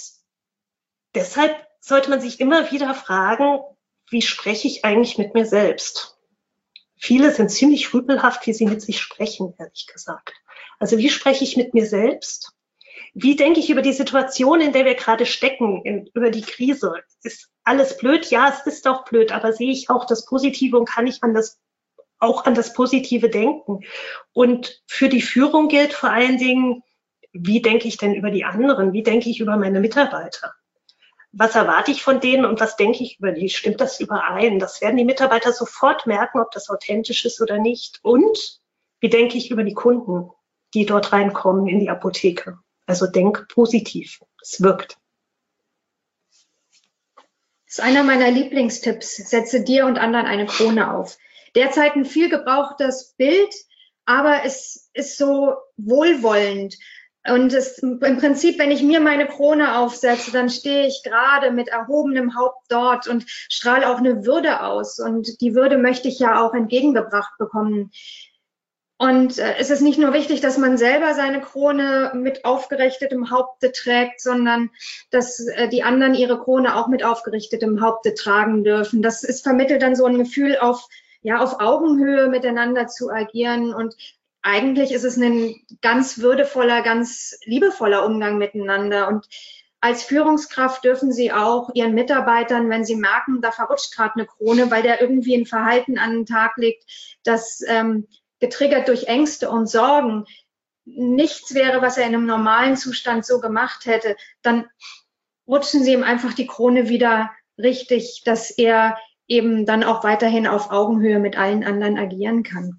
deshalb sollte man sich immer wieder fragen, wie spreche ich eigentlich mit mir selbst? Viele sind ziemlich rüpelhaft, wie sie mit sich sprechen, ehrlich gesagt. Also wie spreche ich mit mir selbst? Wie denke ich über die Situation, in der wir gerade stecken, über die Krise? Ist alles blöd? Ja, es ist auch blöd, aber sehe ich auch das Positive und kann ich auch an das Positive denken? Und für die Führung gilt vor allen Dingen, wie denke ich denn über die anderen? Wie denke ich über meine Mitarbeiter? Was erwarte ich von denen und was denke ich über die? Stimmt das überein? Das werden die Mitarbeiter sofort merken, ob das authentisch ist oder nicht. Und wie denke ich über die Kunden, die dort reinkommen in die Apotheke? Also denk positiv. Es wirkt. Das ist einer meiner Lieblingstipps. Setze dir und anderen eine Krone auf. Derzeit ein viel gebrauchtes Bild, aber es ist so wohlwollend. Und im Prinzip, wenn ich mir meine Krone aufsetze, dann stehe ich gerade mit erhobenem Haupt dort und strahle auch eine Würde aus. Und die Würde möchte ich ja auch entgegengebracht bekommen. Und es ist nicht nur wichtig, dass man selber seine Krone mit aufgerichtetem Haupte trägt, sondern dass die anderen ihre Krone auch mit aufgerichtetem Haupte tragen dürfen. Das vermittelt dann so ein Gefühl auf Augenhöhe miteinander zu agieren. Und eigentlich ist es ein ganz würdevoller, ganz liebevoller Umgang miteinander. Und als Führungskraft dürfen Sie auch Ihren Mitarbeitern, wenn Sie merken, da verrutscht gerade eine Krone, weil der irgendwie ein Verhalten an den Tag legt, das getriggert durch Ängste und Sorgen nichts wäre, was er in einem normalen Zustand so gemacht hätte, dann rutschen Sie ihm einfach die Krone wieder richtig, dass er eben dann auch weiterhin auf Augenhöhe mit allen anderen agieren kann.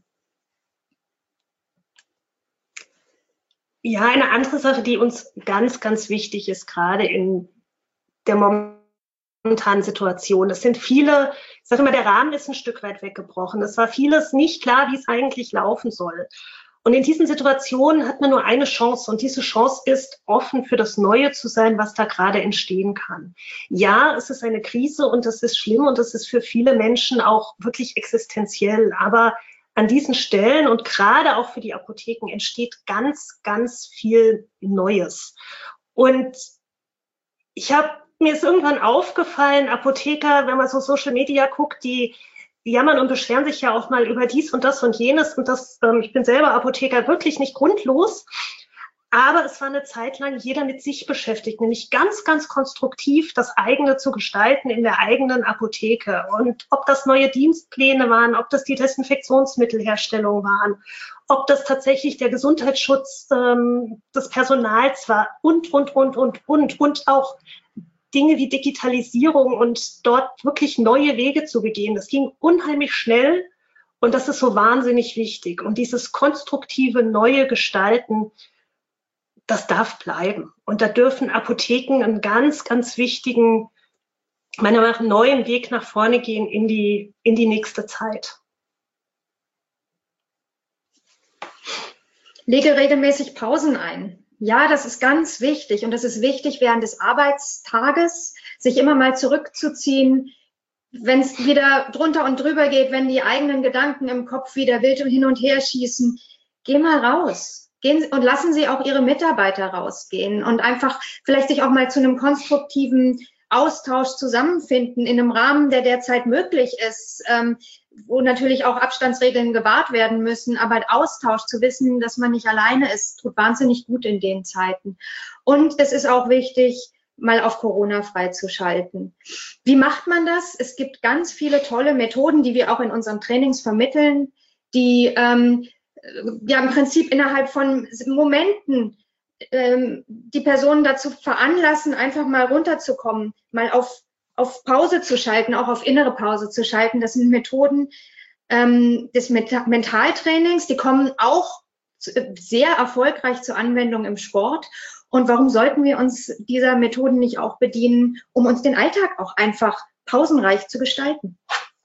Ja, eine andere Sache, die uns ganz, ganz wichtig ist, gerade in der momentanen Situation. Das sind viele, ich sage immer, der Rahmen ist ein Stück weit weggebrochen. Es war vieles nicht klar, wie es eigentlich laufen soll. Und in diesen Situationen hat man nur eine Chance. Und diese Chance ist, offen für das Neue zu sein, was da gerade entstehen kann. Ja, es ist eine Krise und das ist schlimm und das ist für viele Menschen auch wirklich existenziell. Aber an diesen Stellen und gerade auch für die Apotheken entsteht ganz, ganz viel Neues. Und mir ist irgendwann aufgefallen, Apotheker, wenn man so Social Media guckt, die jammern und beschweren sich ja auch mal über dies und das und jenes. Und das, ich bin selber Apotheker, wirklich nicht grundlos. Aber es war eine Zeit lang jeder mit sich beschäftigt, nämlich ganz, ganz konstruktiv das eigene zu gestalten in der eigenen Apotheke. Und ob das neue Dienstpläne waren, ob das die Desinfektionsmittelherstellung waren, ob das tatsächlich der Gesundheitsschutz des Personals war und auch Dinge wie Digitalisierung und dort wirklich neue Wege zu begehen. Das ging unheimlich schnell und das ist so wahnsinnig wichtig. Und dieses konstruktive, neue Gestalten, das darf bleiben. Und da dürfen Apotheken einen ganz, ganz wichtigen, meiner Meinung nach, neuen Weg nach vorne gehen in die nächste Zeit. Lege regelmäßig Pausen ein. Ja, das ist ganz wichtig und das ist wichtig während des Arbeitstages, sich immer mal zurückzuziehen, wenn es wieder drunter und drüber geht, wenn die eigenen Gedanken im Kopf wieder wild hin und her schießen. Geh mal raus. Gehen Sie, und lassen Sie auch Ihre Mitarbeiter rausgehen und einfach vielleicht sich auch mal zu einem konstruktiven Austausch zusammenfinden in einem Rahmen, der derzeit möglich ist, wo natürlich auch Abstandsregeln gewahrt werden müssen, aber Austausch zu wissen, dass man nicht alleine ist, tut wahnsinnig gut in den Zeiten. Und es ist auch wichtig, mal auf Corona freizuschalten. Wie macht man das? Es gibt ganz viele tolle Methoden, die wir auch in unseren Trainings vermitteln, die ja im Prinzip innerhalb von Momenten die Personen dazu veranlassen, einfach mal runterzukommen, mal auf Pause zu schalten, auch auf innere Pause zu schalten. Das sind Methoden des Mentaltrainings, die kommen auch sehr erfolgreich zur Anwendung im Sport. Und warum sollten wir uns dieser Methoden nicht auch bedienen, um uns den Alltag auch einfach pausenreich zu gestalten?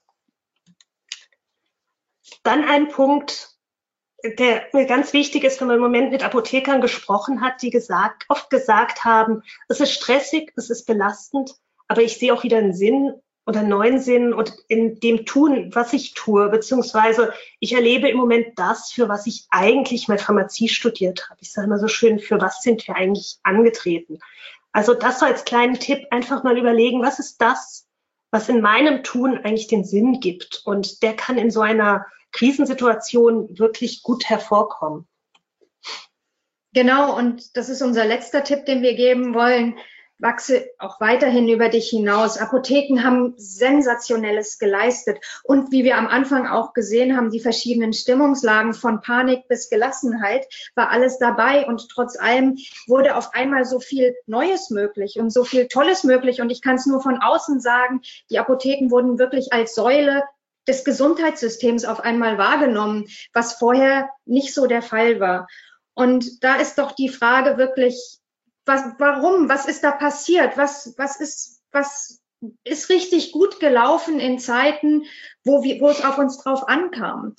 Dann ein Punkt, der mir ganz wichtig ist, wenn man im Moment mit Apothekern gesprochen hat, die oft gesagt haben, es ist stressig, es ist belastend, aber ich sehe auch wieder einen Sinn oder einen neuen Sinn und in dem Tun, was ich tue, beziehungsweise ich erlebe im Moment das, für was ich eigentlich mal Pharmazie studiert habe. Ich sage immer so schön, für was sind wir eigentlich angetreten? Also das so als kleinen Tipp, einfach mal überlegen, was ist das, was in meinem Tun eigentlich den Sinn gibt? Und der kann in so einer Krisensituation wirklich gut hervorkommen. Genau, und das ist unser letzter Tipp, den wir geben wollen. Wachse auch weiterhin über dich hinaus. Apotheken haben Sensationelles geleistet. Und wie wir am Anfang auch gesehen haben, die verschiedenen Stimmungslagen von Panik bis Gelassenheit, war alles dabei. Und trotz allem wurde auf einmal so viel Neues möglich und so viel Tolles möglich. Und ich kann es nur von außen sagen, die Apotheken wurden wirklich als Säule des Gesundheitssystems auf einmal wahrgenommen, was vorher nicht so der Fall war. Und da ist doch die Frage wirklich, warum? Was ist da passiert? Was ist richtig gut gelaufen in Zeiten, wo es auf uns drauf ankam?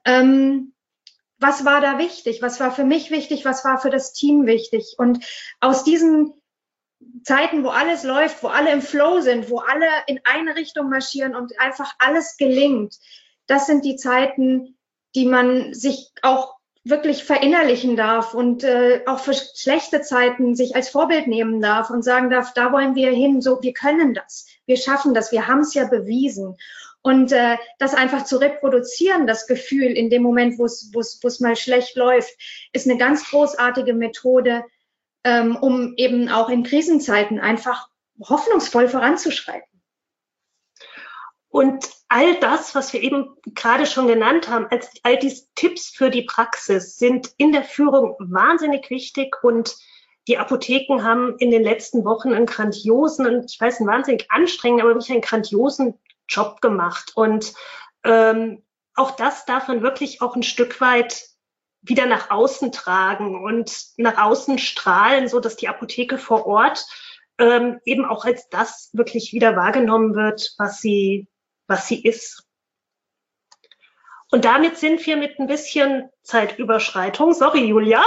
Was war da wichtig? Was war für mich wichtig? Was war für das Team wichtig? Und aus diesen Zeiten, wo alles läuft, wo alle im Flow sind, wo alle in eine Richtung marschieren und einfach alles gelingt, das sind die Zeiten, die man sich auch wirklich verinnerlichen darf und auch für schlechte Zeiten sich als Vorbild nehmen darf und sagen darf, da wollen wir hin, so, wir können das, wir schaffen das, wir haben es ja bewiesen. Und das einfach zu reproduzieren, das Gefühl in dem Moment, wo es mal schlecht läuft, ist eine ganz großartige Methode, um eben auch in Krisenzeiten einfach hoffnungsvoll voranzuschreiten. Und all das, was wir eben gerade schon genannt haben, als all diese Tipps für die Praxis sind in der Führung wahnsinnig wichtig. Und die Apotheken haben in den letzten Wochen einen grandiosen, und ich weiß, einen wahnsinnig anstrengenden, aber wirklich einen grandiosen Job gemacht. Und auch das darf man wirklich auch ein Stück weit wieder nach außen tragen und nach außen strahlen, so dass die Apotheke vor Ort eben auch als das wirklich wieder wahrgenommen wird, was sie ist. Und damit sind wir mit ein bisschen Zeitüberschreitung, sorry Julia,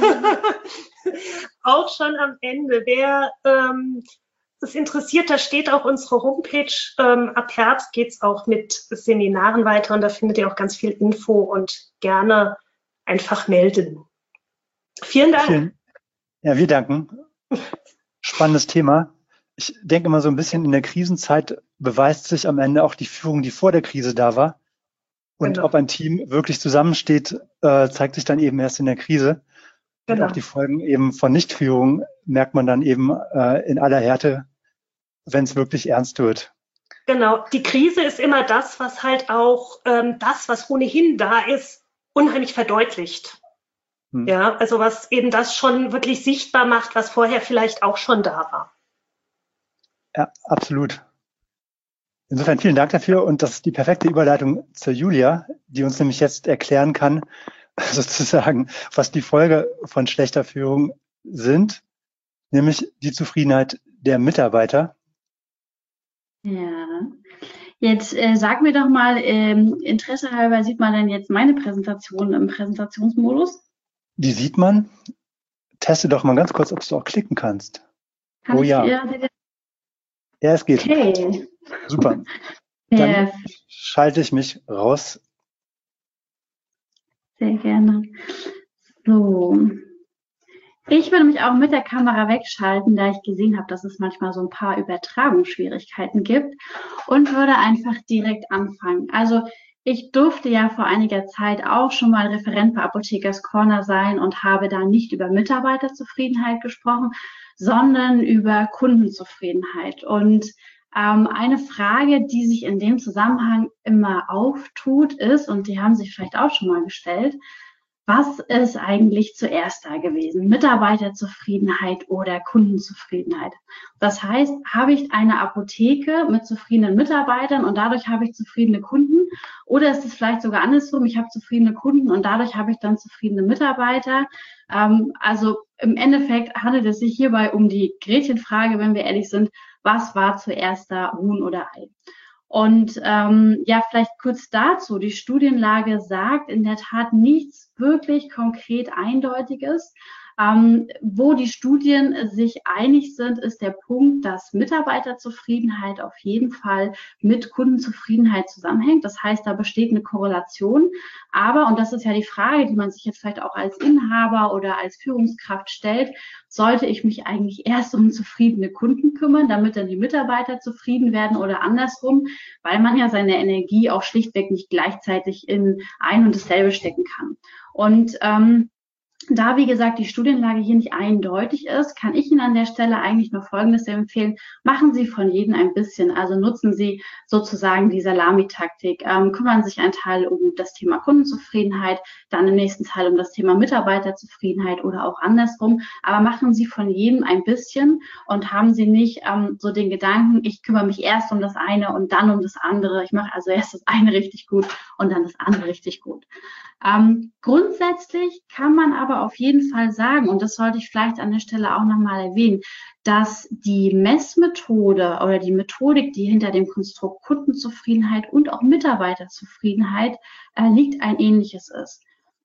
auch schon am Ende. Wer das interessiert, da steht auch unsere Homepage. Ab Herbst geht's auch mit Seminaren weiter und da findet ihr auch ganz viel Info und gerne einfach melden. Vielen Dank. Ja, wir danken. Spannendes Thema. Ich denke immer so ein bisschen, in der Krisenzeit beweist sich am Ende auch die Führung, die vor der Krise da war. Und Genau. ob ein Team wirklich zusammensteht, zeigt sich dann eben erst in der Krise. Und Genau. auch die Folgen eben von Nichtführung merkt man dann eben in aller Härte, wenn es wirklich ernst wird. Genau. Die Krise ist immer das, was halt auch das, was ohnehin da ist, unheimlich verdeutlicht. Ja, also was eben das schon wirklich sichtbar macht, was vorher vielleicht auch schon da war. Ja, absolut. Insofern vielen Dank dafür und das ist die perfekte Überleitung zur Julia, die uns nämlich jetzt erklären kann, sozusagen, was die Folge von schlechter Führung sind, nämlich die Zufriedenheit der Mitarbeiter. Ja, jetzt sag mir doch mal, Interesse halber, sieht man denn jetzt meine Präsentation im Präsentationsmodus? Die sieht man. Teste doch mal ganz kurz, ob du auch klicken kannst. Kann Oh ich, ja. Ja, es geht. Okay. Super. Dann schalte ich mich raus. Sehr gerne. So. Ich würde mich auch mit der Kamera wegschalten, da ich gesehen habe, dass es manchmal so ein paar Übertragungsschwierigkeiten gibt und würde einfach direkt anfangen. Also ich durfte ja vor einiger Zeit auch schon mal Referent bei Apothekers Corner sein und habe da nicht über Mitarbeiterzufriedenheit gesprochen, sondern über Kundenzufriedenheit. Und eine Frage, die sich in dem Zusammenhang immer auftut, ist, und die haben sich vielleicht auch schon mal gestellt, was ist eigentlich zuerst da gewesen? Mitarbeiterzufriedenheit oder Kundenzufriedenheit? Das heißt, habe ich eine Apotheke mit zufriedenen Mitarbeitern und dadurch habe ich zufriedene Kunden? Oder ist es vielleicht sogar andersrum? Ich habe zufriedene Kunden und dadurch habe ich dann zufriedene Mitarbeiter. Also im Endeffekt handelt es sich hierbei um die Gretchenfrage, wenn wir ehrlich sind, was war zuerst da, Huhn oder Ei? Und ja, vielleicht kurz dazu. Die Studienlage sagt in der Tat nichts wirklich konkret Eindeutiges. Wo die Studien sich einig sind, ist der Punkt, dass Mitarbeiterzufriedenheit auf jeden Fall mit Kundenzufriedenheit zusammenhängt. Das heißt, da besteht eine Korrelation. Aber, und das ist ja die Frage, die man sich jetzt vielleicht auch als Inhaber oder als Führungskraft stellt, sollte ich mich eigentlich erst um zufriedene Kunden kümmern, damit dann die Mitarbeiter zufrieden werden oder andersrum, weil man ja seine Energie auch schlichtweg nicht gleichzeitig in ein und dasselbe stecken kann. Und da, wie gesagt, die Studienlage hier nicht eindeutig ist, kann ich Ihnen an der Stelle eigentlich nur Folgendes empfehlen. Machen Sie von jedem ein bisschen. Also nutzen Sie sozusagen die Salamitaktik. Kümmern sich einen Teil um das Thema Kundenzufriedenheit, dann im nächsten Teil um das Thema Mitarbeiterzufriedenheit oder auch andersrum. Aber machen Sie von jedem ein bisschen und haben Sie nicht so den Gedanken, ich kümmere mich erst um das eine und dann um das andere. Ich mache also erst das eine richtig gut und dann das andere richtig gut. Grundsätzlich kann man aber auf jeden Fall sagen, und das sollte ich vielleicht an der Stelle auch nochmal erwähnen, dass die Messmethode oder die Methodik, die hinter dem Konstrukt Kundenzufriedenheit und auch Mitarbeiterzufriedenheit liegt, ein ähnliches ist.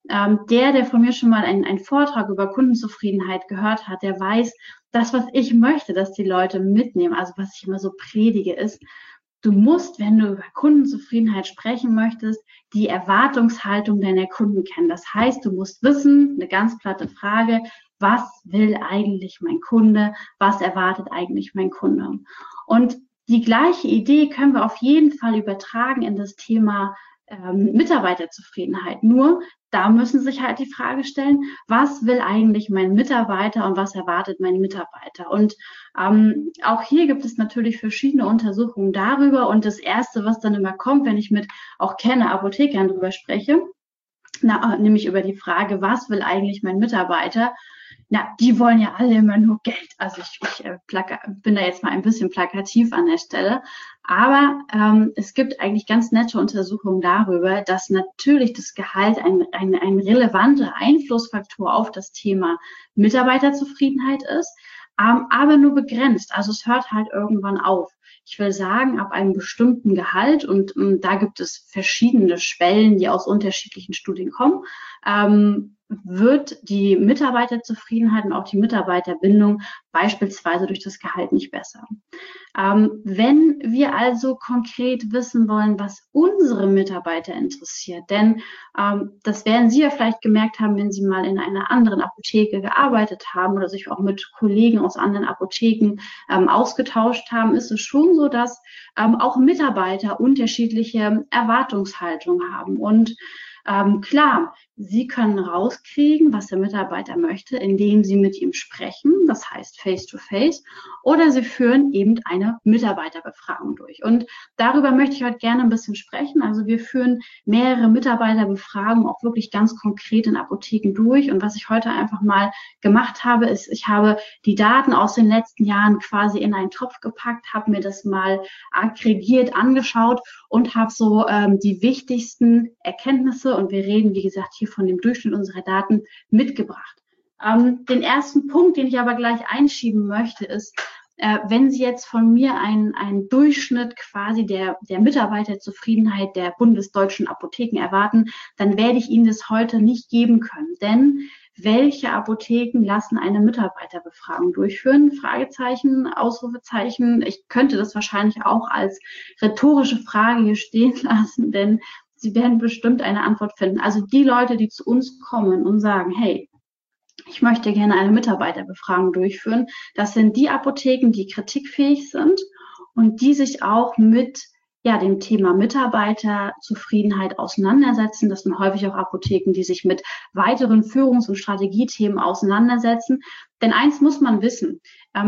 Der von mir schon mal einen Vortrag über Kundenzufriedenheit gehört hat, der weiß, das, was ich möchte, dass die Leute mitnehmen, also was ich immer so predige, ist, du musst, wenn du über Kundenzufriedenheit sprechen möchtest, die Erwartungshaltung deiner Kunden kennen. Das heißt, du musst wissen, eine ganz platte Frage, was will eigentlich mein Kunde? Was erwartet eigentlich mein Kunde? Und die gleiche Idee können wir auf jeden Fall übertragen in das Thema Mitarbeiterzufriedenheit. Nur, da müssen Sie sich halt die Frage stellen, was will eigentlich mein Mitarbeiter und was erwartet mein Mitarbeiter? Und auch hier gibt es natürlich verschiedene Untersuchungen darüber. Und das Erste, was dann immer kommt, wenn ich mit auch Apothekern drüber spreche, nämlich über die Frage, was will eigentlich mein Mitarbeiter? Na, die wollen ja alle immer nur Geld. Also ich bin da jetzt mal ein bisschen plakativ an der Stelle. Aber es gibt eigentlich ganz nette Untersuchungen darüber, dass natürlich das Gehalt ein relevanter Einflussfaktor auf das Thema Mitarbeiterzufriedenheit ist, aber nur begrenzt. Also es hört halt irgendwann auf. Ich will sagen, ab einem bestimmten Gehalt, und da gibt es verschiedene Schwellen, die aus unterschiedlichen Studien kommen, wird die Mitarbeiterzufriedenheit und auch die Mitarbeiterbindung beispielsweise durch das Gehalt nicht besser. Wenn wir also konkret wissen wollen, was unsere Mitarbeiter interessiert, denn das werden Sie ja vielleicht gemerkt haben, wenn Sie mal in einer anderen Apotheke gearbeitet haben oder sich auch mit Kollegen aus anderen Apotheken ausgetauscht haben, ist es schon so, dass auch Mitarbeiter unterschiedliche Erwartungshaltungen haben. Und klar, Sie können rauskriegen, was der Mitarbeiter möchte, indem Sie mit ihm sprechen, das heißt face-to-face, oder Sie führen eben eine Mitarbeiterbefragung durch. Und darüber möchte ich heute gerne ein bisschen sprechen. Also wir führen mehrere Mitarbeiterbefragungen auch wirklich ganz konkret in Apotheken durch. Und was ich heute einfach mal gemacht habe, ist, ich habe die Daten aus den letzten Jahren quasi in einen Topf gepackt, habe mir das mal aggregiert angeschaut und habe so die wichtigsten Erkenntnisse, und wir reden, wie gesagt, hier von dem Durchschnitt unserer Daten, mitgebracht. Den ersten Punkt, den ich aber gleich einschieben möchte, ist, wenn Sie jetzt von mir einen Durchschnitt quasi der Mitarbeiterzufriedenheit der bundesdeutschen Apotheken erwarten, dann werde ich Ihnen das heute nicht geben können. Denn welche Apotheken lassen eine Mitarbeiterbefragung durchführen? Fragezeichen, Ausrufezeichen. Ich könnte das wahrscheinlich auch als rhetorische Frage hier stehen lassen, denn Sie werden bestimmt eine Antwort finden. Also die Leute, die zu uns kommen und sagen, hey, ich möchte gerne eine Mitarbeiterbefragung durchführen, das sind die Apotheken, die kritikfähig sind und die sich auch mit dem Thema Mitarbeiterzufriedenheit auseinandersetzen. Das sind häufig auch Apotheken, die sich mit weiteren Führungs- und Strategiethemen auseinandersetzen. Denn eins muss man wissen,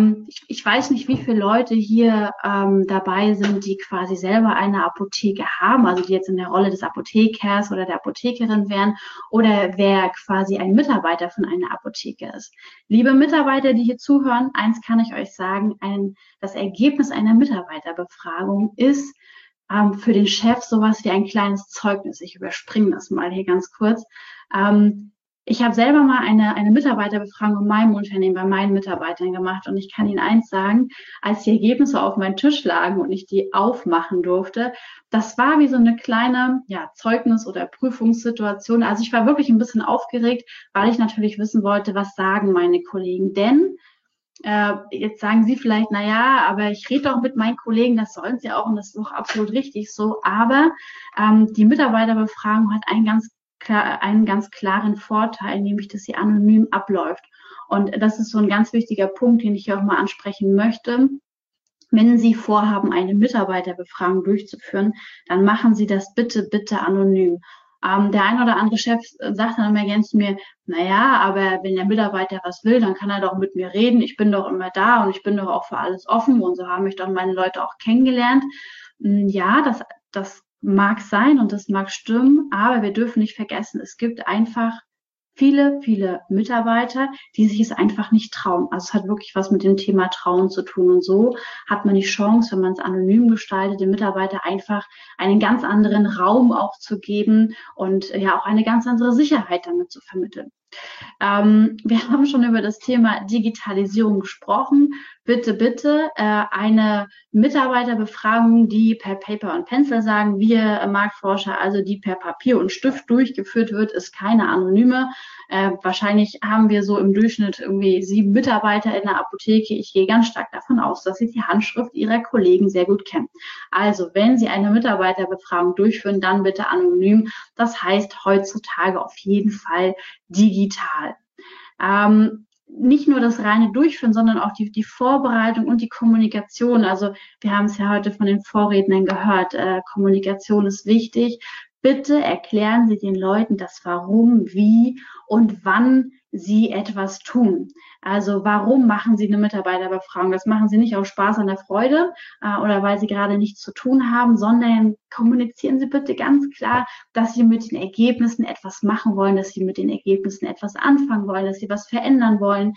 ich weiß nicht, wie viele Leute hier dabei sind, die quasi selber eine Apotheke haben, also die jetzt in der Rolle des Apothekers oder der Apothekerin wären, oder wer quasi ein Mitarbeiter von einer Apotheke ist. Liebe Mitarbeiter, die hier zuhören, eins kann ich euch sagen, das Ergebnis einer Mitarbeiterbefragung ist für den Chef sowas wie ein kleines Zeugnis. Ich überspringe das mal hier ganz kurz. Ich habe selber mal eine Mitarbeiterbefragung in meinem Unternehmen bei meinen Mitarbeitern gemacht, und ich kann Ihnen eins sagen, als die Ergebnisse auf meinem Tisch lagen und ich die aufmachen durfte, das war wie so eine kleine Zeugnis- oder Prüfungssituation. Also ich war wirklich ein bisschen aufgeregt, weil ich natürlich wissen wollte, was sagen meine Kollegen. Denn jetzt sagen Sie vielleicht, aber ich rede doch mit meinen Kollegen, das sollen sie auch, und das ist auch absolut richtig so. Aber die Mitarbeiterbefragung hat einen ganz klaren Vorteil, nämlich, dass sie anonym abläuft. Und das ist so ein ganz wichtiger Punkt, den ich hier auch mal ansprechen möchte. Wenn Sie vorhaben, eine Mitarbeiterbefragung durchzuführen, dann machen Sie das bitte anonym. Der ein oder andere Chef sagt dann immer gerne zu mir, aber wenn der Mitarbeiter was will, dann kann er doch mit mir reden. Ich bin doch immer da und ich bin doch auch für alles offen, und so haben mich dann meine Leute auch kennengelernt. Ja, das mag sein und das mag stimmen, aber wir dürfen nicht vergessen, es gibt einfach viele Mitarbeiter, die sich es einfach nicht trauen. Also es hat wirklich was mit dem Thema Trauen zu tun. Und so hat man die Chance, wenn man es anonym gestaltet, dem Mitarbeiter einfach einen ganz anderen Raum auch zu geben und auch eine ganz andere Sicherheit damit zu vermitteln. Wir haben schon über das Thema Digitalisierung gesprochen. bitte eine Mitarbeiterbefragung, die per Paper und Pencil, sagen wir Marktforscher, also die per Papier und Stift durchgeführt wird, ist keine anonyme. Wahrscheinlich haben wir so im Durchschnitt irgendwie 7 Mitarbeiter in der Apotheke. Ich gehe ganz stark davon aus, dass Sie die Handschrift Ihrer Kollegen sehr gut kennen. Also wenn Sie eine Mitarbeiterbefragung durchführen, dann bitte anonym. Das heißt heutzutage auf jeden Fall digital. Nicht nur das reine Durchführen, sondern auch die Vorbereitung und die Kommunikation. Also wir haben es ja heute von den Vorrednern gehört. Kommunikation ist wichtig. Bitte erklären Sie den Leuten das Warum, wie und wann Sie etwas tun. Also warum machen Sie eine Mitarbeiterbefragung? Das machen Sie nicht aus Spaß an der Freude oder weil Sie gerade nichts zu tun haben, sondern kommunizieren Sie bitte ganz klar, dass Sie mit den Ergebnissen etwas machen wollen, dass Sie mit den Ergebnissen etwas anfangen wollen, dass Sie was verändern wollen.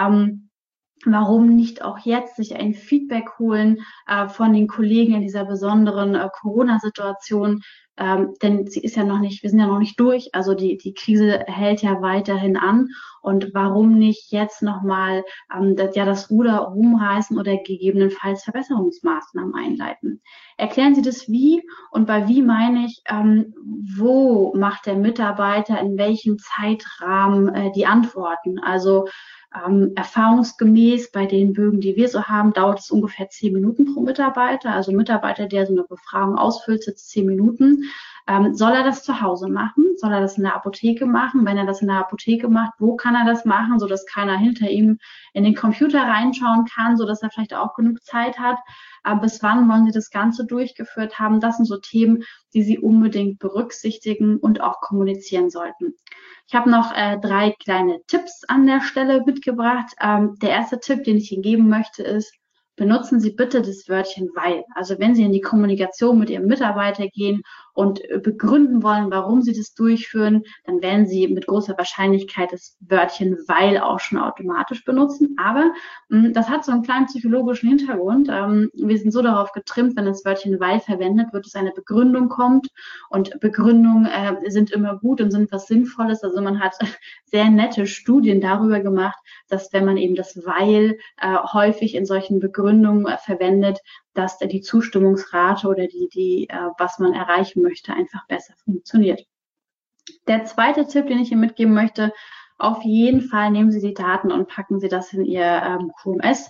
Warum nicht auch jetzt sich ein Feedback holen von den Kollegen in dieser besonderen Corona-Situation? Denn sie ist ja noch nicht, wir sind ja noch nicht durch, also die Krise hält ja weiterhin an. Und warum nicht jetzt nochmal das Ruder rumreißen oder gegebenenfalls Verbesserungsmaßnahmen einleiten? Erklären Sie das Wie, und bei Wie meine ich, wo macht der Mitarbeiter in welchem Zeitrahmen die Antworten? Also erfahrungsgemäß bei den Bögen, die wir so haben, dauert es ungefähr 10 Minuten pro Mitarbeiter. Also ein Mitarbeiter, der so eine Befragung ausfüllt, sitzt 10 Minuten. Soll er das zu Hause machen? Soll er das in der Apotheke machen? Wenn er das in der Apotheke macht, wo kann er das machen, sodass keiner hinter ihm in den Computer reinschauen kann, sodass er vielleicht auch genug Zeit hat? Bis wann wollen Sie das Ganze durchgeführt haben? Das sind so Themen, die Sie unbedingt berücksichtigen und auch kommunizieren sollten. Ich habe noch 3 kleine Tipps an der Stelle mitgebracht. Der erste Tipp, den ich Ihnen geben möchte, ist, benutzen Sie bitte das Wörtchen weil. Also wenn Sie in die Kommunikation mit Ihrem Mitarbeiter gehen und begründen wollen, warum Sie das durchführen, dann werden Sie mit großer Wahrscheinlichkeit das Wörtchen weil auch schon automatisch benutzen. Aber das hat so einen kleinen psychologischen Hintergrund. Wir sind so darauf getrimmt, wenn das Wörtchen weil verwendet wird, dass eine Begründung kommt. Und Begründungen sind immer gut und sind was Sinnvolles. Also man hat sehr nette Studien darüber gemacht, dass wenn man eben das weil häufig in solchen Begründungen verwendet, dass die Zustimmungsrate oder die was man erreichen möchte, einfach besser funktioniert. Der zweite Tipp, den ich Ihnen mitgeben möchte, auf jeden Fall nehmen Sie die Daten und packen Sie das in Ihr QMS.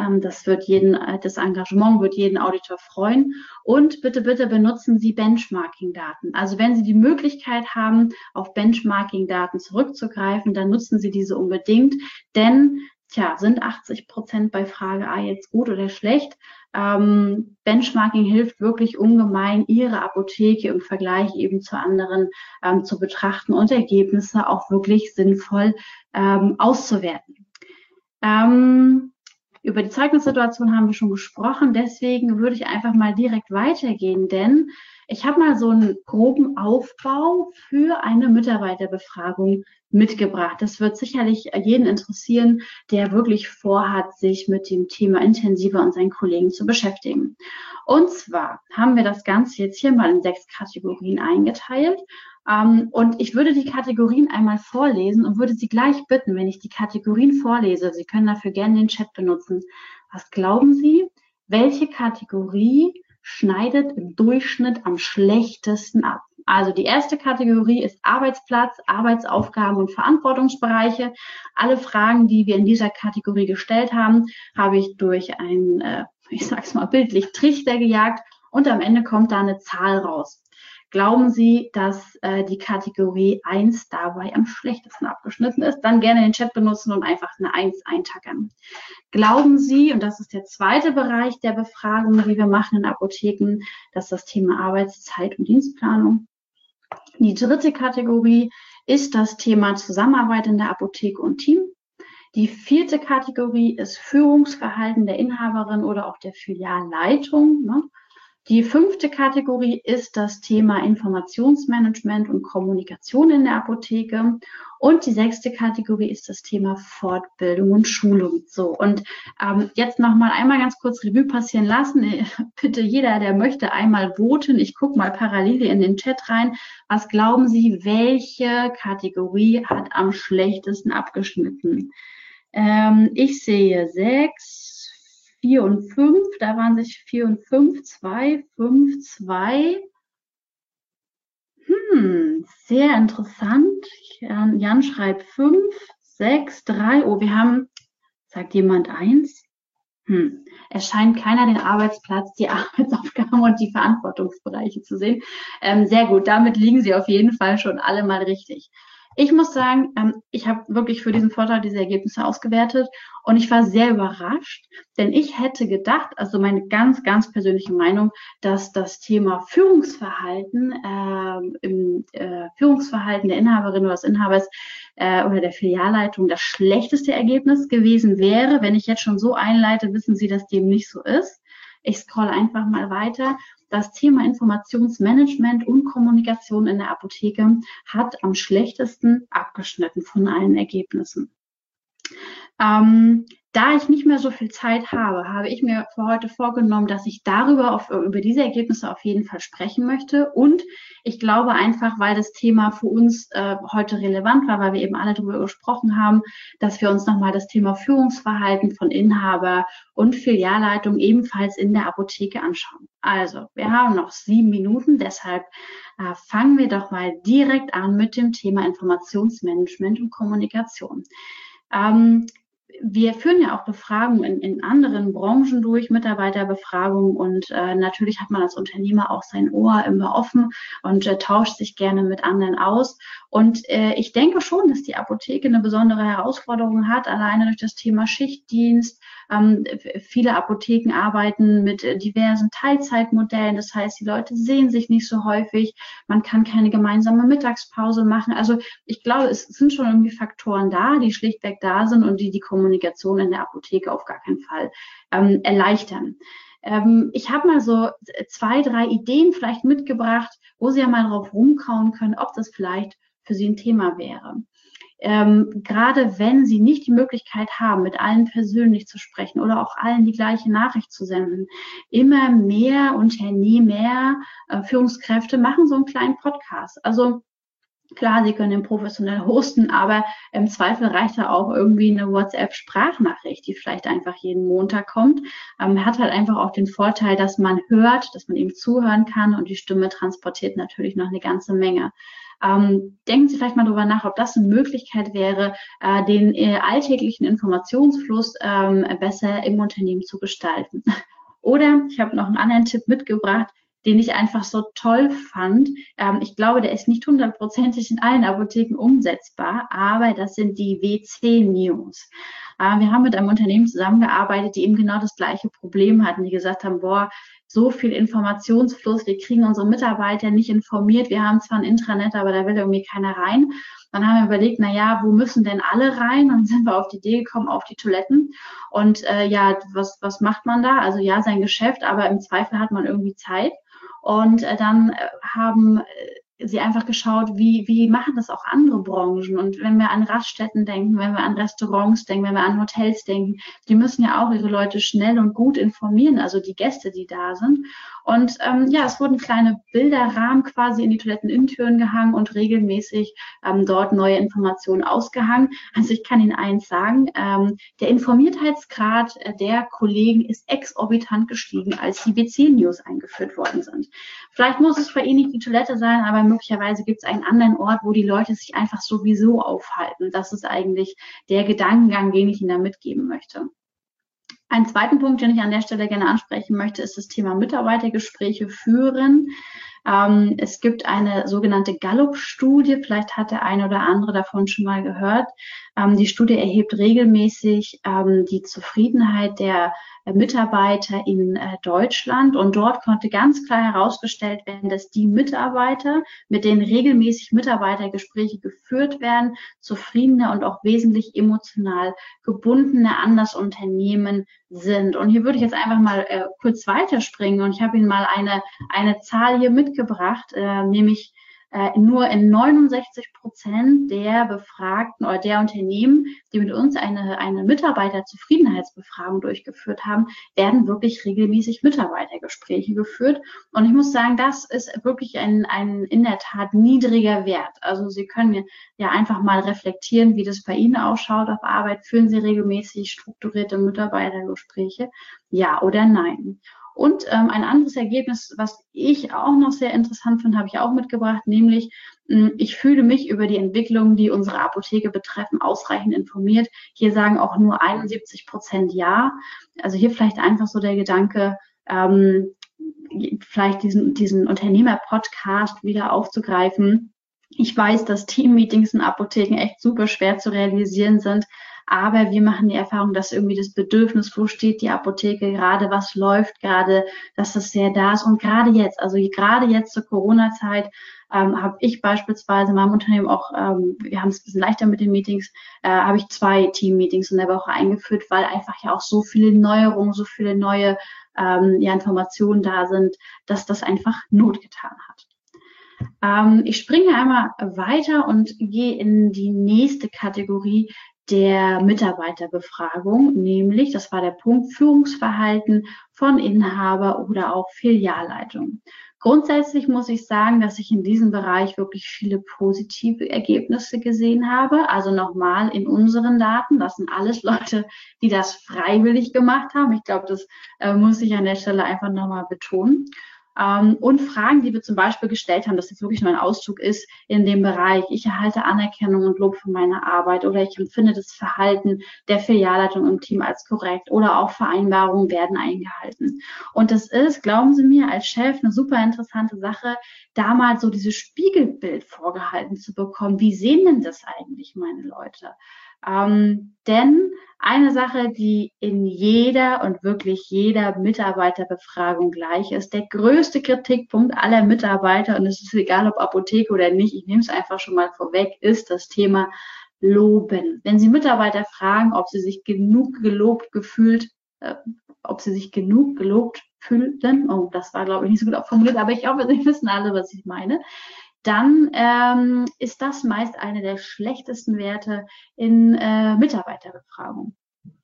Das Engagement wird jeden Auditor freuen. Und bitte benutzen Sie Benchmarking-Daten. Also wenn Sie die Möglichkeit haben, auf Benchmarking-Daten zurückzugreifen, dann nutzen Sie diese unbedingt, denn sind 80% bei Frage A jetzt gut oder schlecht? Benchmarking hilft wirklich ungemein, Ihre Apotheke im Vergleich eben zu anderen zu betrachten und Ergebnisse auch wirklich sinnvoll auszuwerten. Über die Zeugnissituation haben wir schon gesprochen, deswegen würde ich einfach mal direkt weitergehen, denn ich habe mal so einen groben Aufbau für eine Mitarbeiterbefragung mitgebracht. Das wird sicherlich jeden interessieren, der wirklich vorhat, sich mit dem Thema intensiver und seinen Kollegen zu beschäftigen. Und zwar haben wir das Ganze jetzt hier mal in 6 Kategorien eingeteilt. Und ich würde die Kategorien einmal vorlesen und würde Sie gleich bitten, wenn ich die Kategorien vorlese, Sie können dafür gerne den Chat benutzen. Was glauben Sie, welche Kategorie schneidet im Durchschnitt am schlechtesten ab? Also die erste Kategorie ist Arbeitsplatz, Arbeitsaufgaben und Verantwortungsbereiche. Alle Fragen, die wir in dieser Kategorie gestellt haben, habe ich durch einen, ich sag's mal bildlich, Trichter gejagt und am Ende kommt da eine Zahl raus. Glauben Sie, dass die Kategorie 1 dabei am schlechtesten abgeschnitten ist? Dann gerne den Chat benutzen und einfach eine 1 eintackern. Glauben Sie, und das ist der zweite Bereich der Befragung, die wir machen in Apotheken, das ist das Thema Arbeitszeit und Dienstplanung. Die dritte Kategorie ist das Thema Zusammenarbeit in der Apotheke und Team. Die vierte Kategorie ist Führungsverhalten der Inhaberin oder auch der Filialleitung, ne? Die fünfte Kategorie ist das Thema Informationsmanagement und Kommunikation in der Apotheke. Und die sechste Kategorie ist das Thema Fortbildung und Schulung. So, und jetzt nochmal einmal ganz kurz Revue passieren lassen. Bitte jeder, der möchte, einmal voten. Ich gucke mal parallel in den Chat rein. Was glauben Sie, welche Kategorie hat am schlechtesten abgeschnitten? Ich sehe 6, 4 und 5. Da waren sich 4 und 5, 2, 5, 2. Sehr interessant. Jan schreibt 5, 6, 3. Oh, wir haben, sagt jemand 1? Es scheint keiner den Arbeitsplatz, die Arbeitsaufgaben und die Verantwortungsbereiche zu sehen. Sehr gut, damit liegen Sie auf jeden Fall schon alle mal richtig. Ich muss sagen, ich habe wirklich für diesen Vortrag diese Ergebnisse ausgewertet und ich war sehr überrascht, denn ich hätte gedacht, also meine ganz, ganz persönliche Meinung, dass das Thema Führungsverhalten Führungsverhalten der Inhaberin oder des Inhabers oder der Filialleitung das schlechteste Ergebnis gewesen wäre. Wenn ich jetzt schon so einleite, wissen Sie, dass dem nicht so ist. Ich scrolle einfach mal weiter. Das Thema Informationsmanagement und Kommunikation in der Apotheke hat am schlechtesten abgeschnitten von allen Ergebnissen. Da ich nicht mehr so viel Zeit habe, habe ich mir für heute vorgenommen, dass ich über diese Ergebnisse auf jeden Fall sprechen möchte. Und ich glaube einfach, weil das Thema für uns heute relevant war, weil wir eben alle darüber gesprochen haben, dass wir uns nochmal das Thema Führungsverhalten von Inhaber und Filialleitung ebenfalls in der Apotheke anschauen. Also, wir haben noch 7 Minuten, deshalb fangen wir doch mal direkt an mit dem Thema Informationsmanagement und Kommunikation. Wir führen ja auch Befragungen in anderen Branchen durch, Mitarbeiterbefragungen und natürlich hat man als Unternehmer auch sein Ohr immer offen und tauscht sich gerne mit anderen aus. Und ich denke schon, dass die Apotheke eine besondere Herausforderung hat, alleine durch das Thema Schichtdienst. Viele Apotheken arbeiten mit diversen Teilzeitmodellen. Das heißt, die Leute sehen sich nicht so häufig. Man kann keine gemeinsame Mittagspause machen. Also ich glaube, es sind schon irgendwie Faktoren da, die schlichtweg da sind und die Kommunikation in der Apotheke auf gar keinen Fall erleichtern. Ich habe mal so 2, 3 Ideen vielleicht mitgebracht, wo Sie ja mal drauf rumkauen können, ob das vielleicht für Sie ein Thema wäre. Gerade wenn Sie nicht die Möglichkeit haben, mit allen persönlich zu sprechen oder auch allen die gleiche Nachricht zu senden, immer mehr Unternehmer, Führungskräfte machen so einen kleinen Podcast. Also klar, Sie können den professionell hosten, aber im Zweifel reicht da auch irgendwie eine WhatsApp-Sprachnachricht, die vielleicht einfach jeden Montag kommt. Hat halt einfach auch den Vorteil, dass man hört, dass man eben zuhören kann und die Stimme transportiert natürlich noch eine ganze Menge. Denken Sie vielleicht mal darüber nach, ob das eine Möglichkeit wäre, den alltäglichen Informationsfluss besser im Unternehmen zu gestalten. Oder ich habe noch einen anderen Tipp mitgebracht, den ich einfach so toll fand. Ich glaube, der ist nicht 100%ig in allen Apotheken umsetzbar, aber das sind die WC-News. Wir haben mit einem Unternehmen zusammengearbeitet, die eben genau das gleiche Problem hatten, die gesagt haben, boah, so viel Informationsfluss, wir kriegen unsere Mitarbeiter nicht informiert, wir haben zwar ein Intranet, aber da will irgendwie keiner rein. Dann haben wir überlegt, wo müssen denn alle rein? Und dann sind wir auf die Idee gekommen, auf die Toiletten. Und was macht man da? Also ja, sein Geschäft, aber im Zweifel hat man irgendwie Zeit. Und dann haben sie einfach geschaut, wie machen das auch andere Branchen. Und wenn wir an Raststätten denken, wenn wir an Restaurants denken, wenn wir an Hotels denken, die müssen ja auch ihre Leute schnell und gut informieren, also die Gäste, die da sind. Und es wurden kleine Bilderrahmen quasi in die Toiletteninnentüren gehangen und regelmäßig dort neue Informationen ausgehangen. Also ich kann Ihnen eins sagen, der Informiertheitsgrad der Kollegen ist exorbitant gestiegen, als die WC-News eingeführt worden sind. Vielleicht muss es bei Ihnen nicht die Toilette sein, aber möglicherweise gibt es einen anderen Ort, wo die Leute sich einfach sowieso aufhalten. Das ist eigentlich der Gedankengang, den ich Ihnen da mitgeben möchte. Einen zweiten Punkt, den ich an der Stelle gerne ansprechen möchte, ist das Thema Mitarbeitergespräche führen. Es gibt eine sogenannte Gallup-Studie, vielleicht hat der eine oder andere davon schon mal gehört. Die Studie erhebt regelmäßig die Zufriedenheit der Mitarbeiter in Deutschland und dort konnte ganz klar herausgestellt werden, dass die Mitarbeiter, mit denen regelmäßig Mitarbeitergespräche geführt werden, zufriedener und auch wesentlich emotional gebundener an das Unternehmen sind. Und hier würde ich jetzt einfach mal kurz weiterspringen und ich habe Ihnen mal eine Zahl hier mitgebracht, nämlich nur in 69% der Befragten oder der Unternehmen, die mit uns eine Mitarbeiterzufriedenheitsbefragung durchgeführt haben, werden wirklich regelmäßig Mitarbeitergespräche geführt. Und ich muss sagen, das ist wirklich ein in der Tat niedriger Wert. Also Sie können ja einfach mal reflektieren, wie das bei Ihnen ausschaut auf Arbeit. Führen Sie regelmäßig strukturierte Mitarbeitergespräche? ja oder nein. Und ein anderes Ergebnis, was ich auch noch sehr interessant finde, habe ich auch mitgebracht, nämlich ich fühle mich über die Entwicklungen, die unsere Apotheke betreffen, ausreichend informiert. Hier sagen auch nur 71% ja. Also hier vielleicht einfach so der Gedanke, vielleicht diesen Unternehmer-Podcast wieder aufzugreifen. Ich weiß, dass Teammeetings in Apotheken echt super schwer zu realisieren sind, aber wir machen die Erfahrung, dass irgendwie das Bedürfnis, wo steht die Apotheke gerade, was läuft gerade, dass das sehr da ist. Und gerade jetzt zur Corona-Zeit habe ich beispielsweise in meinem Unternehmen auch, wir haben es ein bisschen leichter mit den Meetings, habe ich 2 Team-Meetings in der Woche eingeführt, weil einfach ja auch so viele Neuerungen, so viele neue Informationen da sind, dass das einfach Not getan hat. Ich springe einmal weiter und gehe in die nächste Kategorie der Mitarbeiterbefragung, nämlich, das war der Punkt, Führungsverhalten von Inhaber oder auch Filialleitung. Grundsätzlich muss ich sagen, dass ich in diesem Bereich wirklich viele positive Ergebnisse gesehen habe. Also nochmal in unseren Daten, das sind alles Leute, die das freiwillig gemacht haben. Ich glaube, das muss ich an der Stelle einfach nochmal betonen. Und Fragen, die wir zum Beispiel gestellt haben, dass jetzt wirklich nur ein Auszug ist in dem Bereich, ich erhalte Anerkennung und Lob für meine Arbeit oder ich empfinde das Verhalten der Filialleitung im Team als korrekt oder auch Vereinbarungen werden eingehalten. Und das ist, glauben Sie mir, als Chef eine super interessante Sache, da mal so dieses Spiegelbild vorgehalten zu bekommen. Wie sehen denn das eigentlich meine Leute? Denn eine Sache, die in jeder und wirklich jeder Mitarbeiterbefragung gleich ist, der größte Kritikpunkt aller Mitarbeiter, und es ist egal, ob Apotheke oder nicht, ich nehme es einfach schon mal vorweg, ist das Thema Loben. Wenn Sie Mitarbeiter fragen, ob sie sich genug gelobt fühlten, oh, das war, glaube ich, nicht so gut formuliert, aber ich hoffe, Sie wissen alle, was ich meine, dann ist das meist eine der schlechtesten Werte in Mitarbeiterbefragung.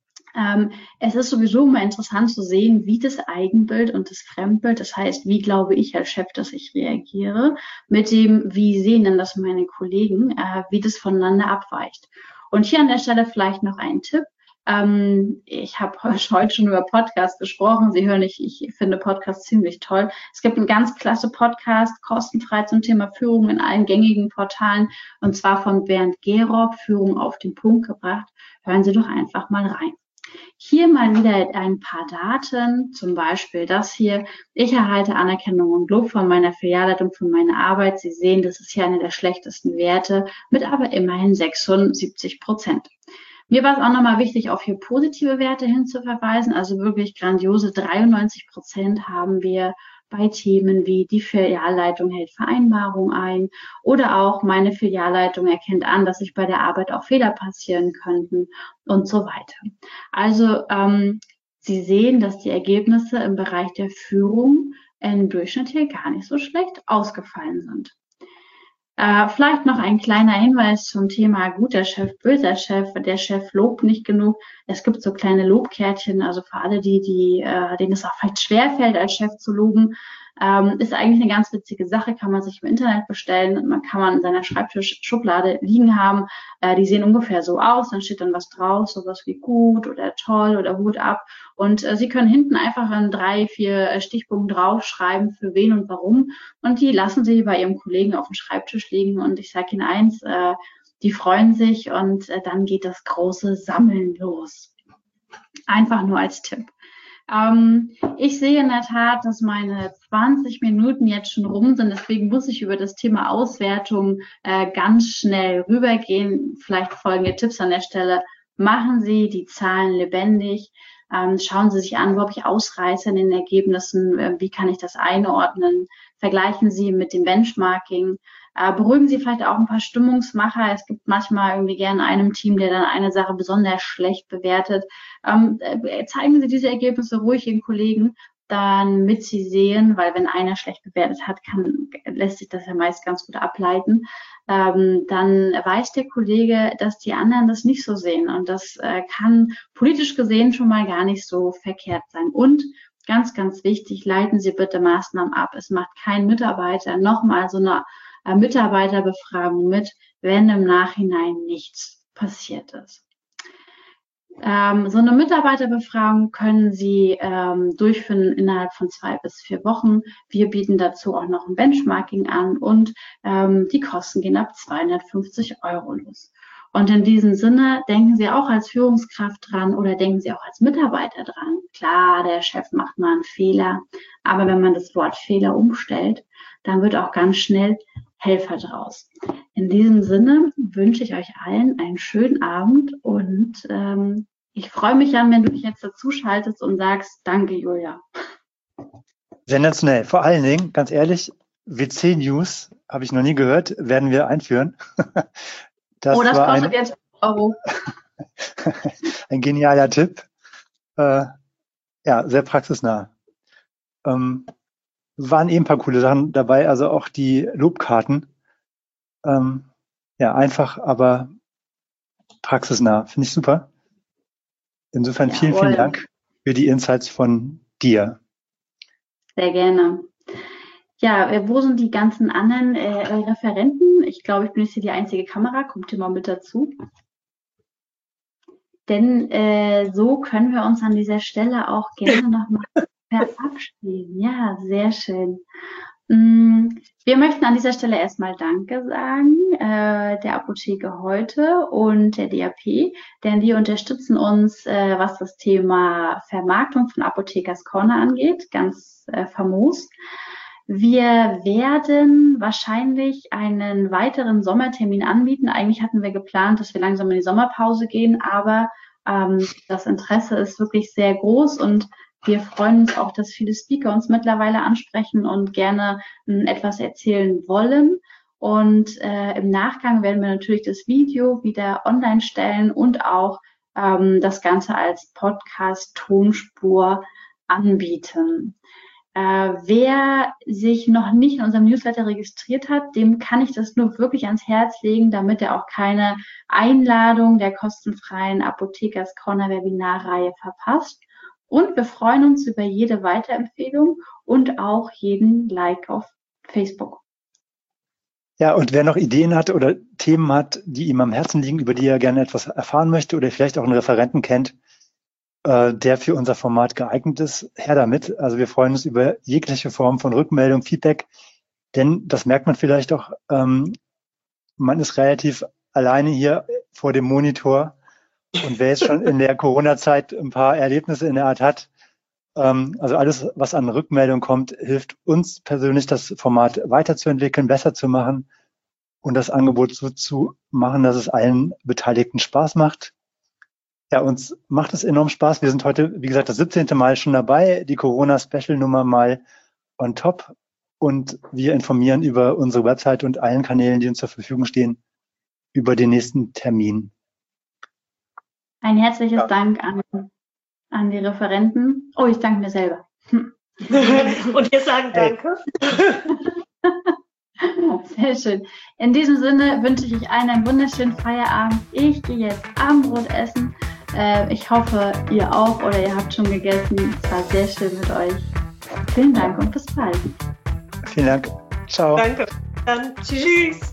Es ist sowieso immer interessant zu sehen, wie das Eigenbild und das Fremdbild, das heißt, wie glaube ich als Chef, dass ich reagiere, mit dem, wie sehen denn das meine Kollegen, wie das voneinander abweicht. Und hier an der Stelle vielleicht noch ein Tipp. Ich habe heute schon über Podcasts gesprochen. Sie hören, ich finde Podcasts ziemlich toll. Es gibt einen ganz klasse Podcast, kostenfrei zum Thema Führung in allen gängigen Portalen, und zwar von Bernd Gerob, Führung auf den Punkt gebracht. Hören Sie doch einfach mal rein. Hier mal wieder ein paar Daten, zum Beispiel das hier. Ich erhalte Anerkennung und Lob von meiner Filialleitung für meine Arbeit. Sie sehen, das ist hier eine der schlechtesten Werte, mit aber immerhin 76%. Mir war es auch nochmal wichtig, auf hier positive Werte hinzuverweisen, also wirklich grandiose 93% haben wir bei Themen wie die Filialleitung hält Vereinbarungen ein oder auch meine Filialleitung erkennt an, dass sich bei der Arbeit auch Fehler passieren könnten und so weiter. Also Sie sehen, dass die Ergebnisse im Bereich der Führung im Durchschnitt hier gar nicht so schlecht ausgefallen sind. Vielleicht noch ein kleiner Hinweis zum Thema guter Chef, böser Chef. Der Chef lobt nicht genug. Es gibt so kleine Lobkärtchen, also für alle, denen es auch vielleicht schwerfällt, als Chef zu loben. Ist eigentlich eine ganz witzige Sache, kann man sich im Internet bestellen. Man kann man in seiner Schreibtischschublade liegen haben. Die sehen ungefähr so aus. Dann steht dann was drauf, sowas wie gut oder toll oder Hut ab. Und Sie können hinten einfach in 3, 4 Stichpunkten draufschreiben, für wen und warum. Und die lassen Sie bei Ihrem Kollegen auf dem Schreibtisch liegen. Und ich sage Ihnen eins, die freuen sich und dann geht das große Sammeln los. Einfach nur als Tipp. Ich sehe in der Tat, dass meine 20 Minuten jetzt schon rum sind. Deswegen muss ich über das Thema Auswertung ganz schnell rübergehen. Vielleicht folgende Tipps an der Stelle. Machen Sie die Zahlen lebendig. Schauen Sie sich an, wo habe ich Ausreißer in den Ergebnissen? Wie kann ich das einordnen? Vergleichen Sie mit dem Benchmarking. Beruhigen Sie vielleicht auch ein paar Stimmungsmacher. Es gibt manchmal irgendwie gerne einem Team, der dann eine Sache besonders schlecht bewertet. Zeigen Sie diese Ergebnisse ruhig Ihren Kollegen, damit sie sehen, weil wenn einer schlecht bewertet hat, lässt sich das ja meist ganz gut ableiten. Dann weiß der Kollege, dass die anderen das nicht so sehen. Und das kann politisch gesehen schon mal gar nicht so verkehrt sein. Und ganz, ganz wichtig, leiten Sie bitte Maßnahmen ab. Es macht kein Mitarbeiter nochmal so eine Mitarbeiterbefragung mit, wenn im Nachhinein nichts passiert ist. So eine Mitarbeiterbefragung können Sie durchführen innerhalb von 2 bis 4 Wochen. Wir bieten dazu auch noch ein Benchmarking an und die Kosten gehen ab 250 € los. Und in diesem Sinne denken Sie auch als Führungskraft dran oder denken Sie auch als Mitarbeiter dran. Klar, der Chef macht mal einen Fehler, aber wenn man das Wort Fehler umstellt, dann wird auch ganz schnell Helfer draus. In diesem Sinne wünsche ich euch allen einen schönen Abend und ich freue mich, Jan, wenn du dich jetzt dazu schaltest und sagst, danke, Julia. Sensationell. Vor allen Dingen, ganz ehrlich, WC News habe ich noch nie gehört, werden wir einführen. Das kostet jetzt Euro. Ein genialer Tipp. Ja, sehr praxisnah. Waren ein paar coole Sachen dabei, also auch die Lobkarten. Ja, einfach, aber praxisnah. Finde ich super. Insofern vielen Dank für die Insights von dir. Sehr gerne. Ja, wo sind die ganzen anderen Referenten? Ich glaube, ich bin jetzt hier die einzige Kamera. Kommt ihr mal mit dazu? Denn so können wir uns an dieser Stelle auch gerne nochmal verabschieden. Ja, sehr schön. Wir möchten an dieser Stelle erstmal Danke sagen, der Apotheke heute und der DAP, denn die unterstützen uns, was das Thema Vermarktung von Apothekers Corner angeht, ganz famos. Wir werden wahrscheinlich einen weiteren Sommertermin anbieten. Eigentlich hatten wir geplant, dass wir langsam in die Sommerpause gehen, aber das Interesse ist wirklich sehr groß und wir freuen uns auch, dass viele Speaker uns mittlerweile ansprechen und gerne etwas erzählen wollen. Und im Nachgang werden wir natürlich das Video wieder online stellen und auch das Ganze als Podcast-Tonspur anbieten. Wer sich noch nicht in unserem Newsletter registriert hat, dem kann ich das nur wirklich ans Herz legen, damit er auch keine Einladung der kostenfreien Apothekers Corner Webinarreihe verpasst. Und wir freuen uns über jede Weiterempfehlung und auch jeden Like auf Facebook. Ja, und wer noch Ideen hat oder Themen hat, die ihm am Herzen liegen, über die er gerne etwas erfahren möchte oder vielleicht auch einen Referenten kennt, der für unser Format geeignet ist, her damit. Also wir freuen uns über jegliche Form von Rückmeldung, Feedback, denn das merkt man vielleicht auch, man ist relativ alleine hier vor dem Monitor. Und wer jetzt schon in der Corona-Zeit ein paar Erlebnisse in der Art hat, also alles, was an Rückmeldung kommt, hilft uns persönlich, das Format weiterzuentwickeln, besser zu machen und das Angebot so zu machen, dass es allen Beteiligten Spaß macht. Ja, uns macht es enorm Spaß. Wir sind heute, wie gesagt, das 17. Mal schon dabei, die Corona-Special-Nummer mal on top. Und wir informieren über unsere Website und allen Kanälen, die uns zur Verfügung stehen, über den nächsten Termin. Ein herzliches Dank an die Referenten. Oh, ich danke mir selber. Und wir sagen Danke. Sehr schön. In diesem Sinne wünsche ich euch allen einen wunderschönen Feierabend. Ich gehe jetzt Abendbrot essen. Ich hoffe, ihr auch oder ihr habt schon gegessen. Es war sehr schön mit euch. Vielen Dank und bis bald. Vielen Dank. Ciao. Danke. Dann tschüss.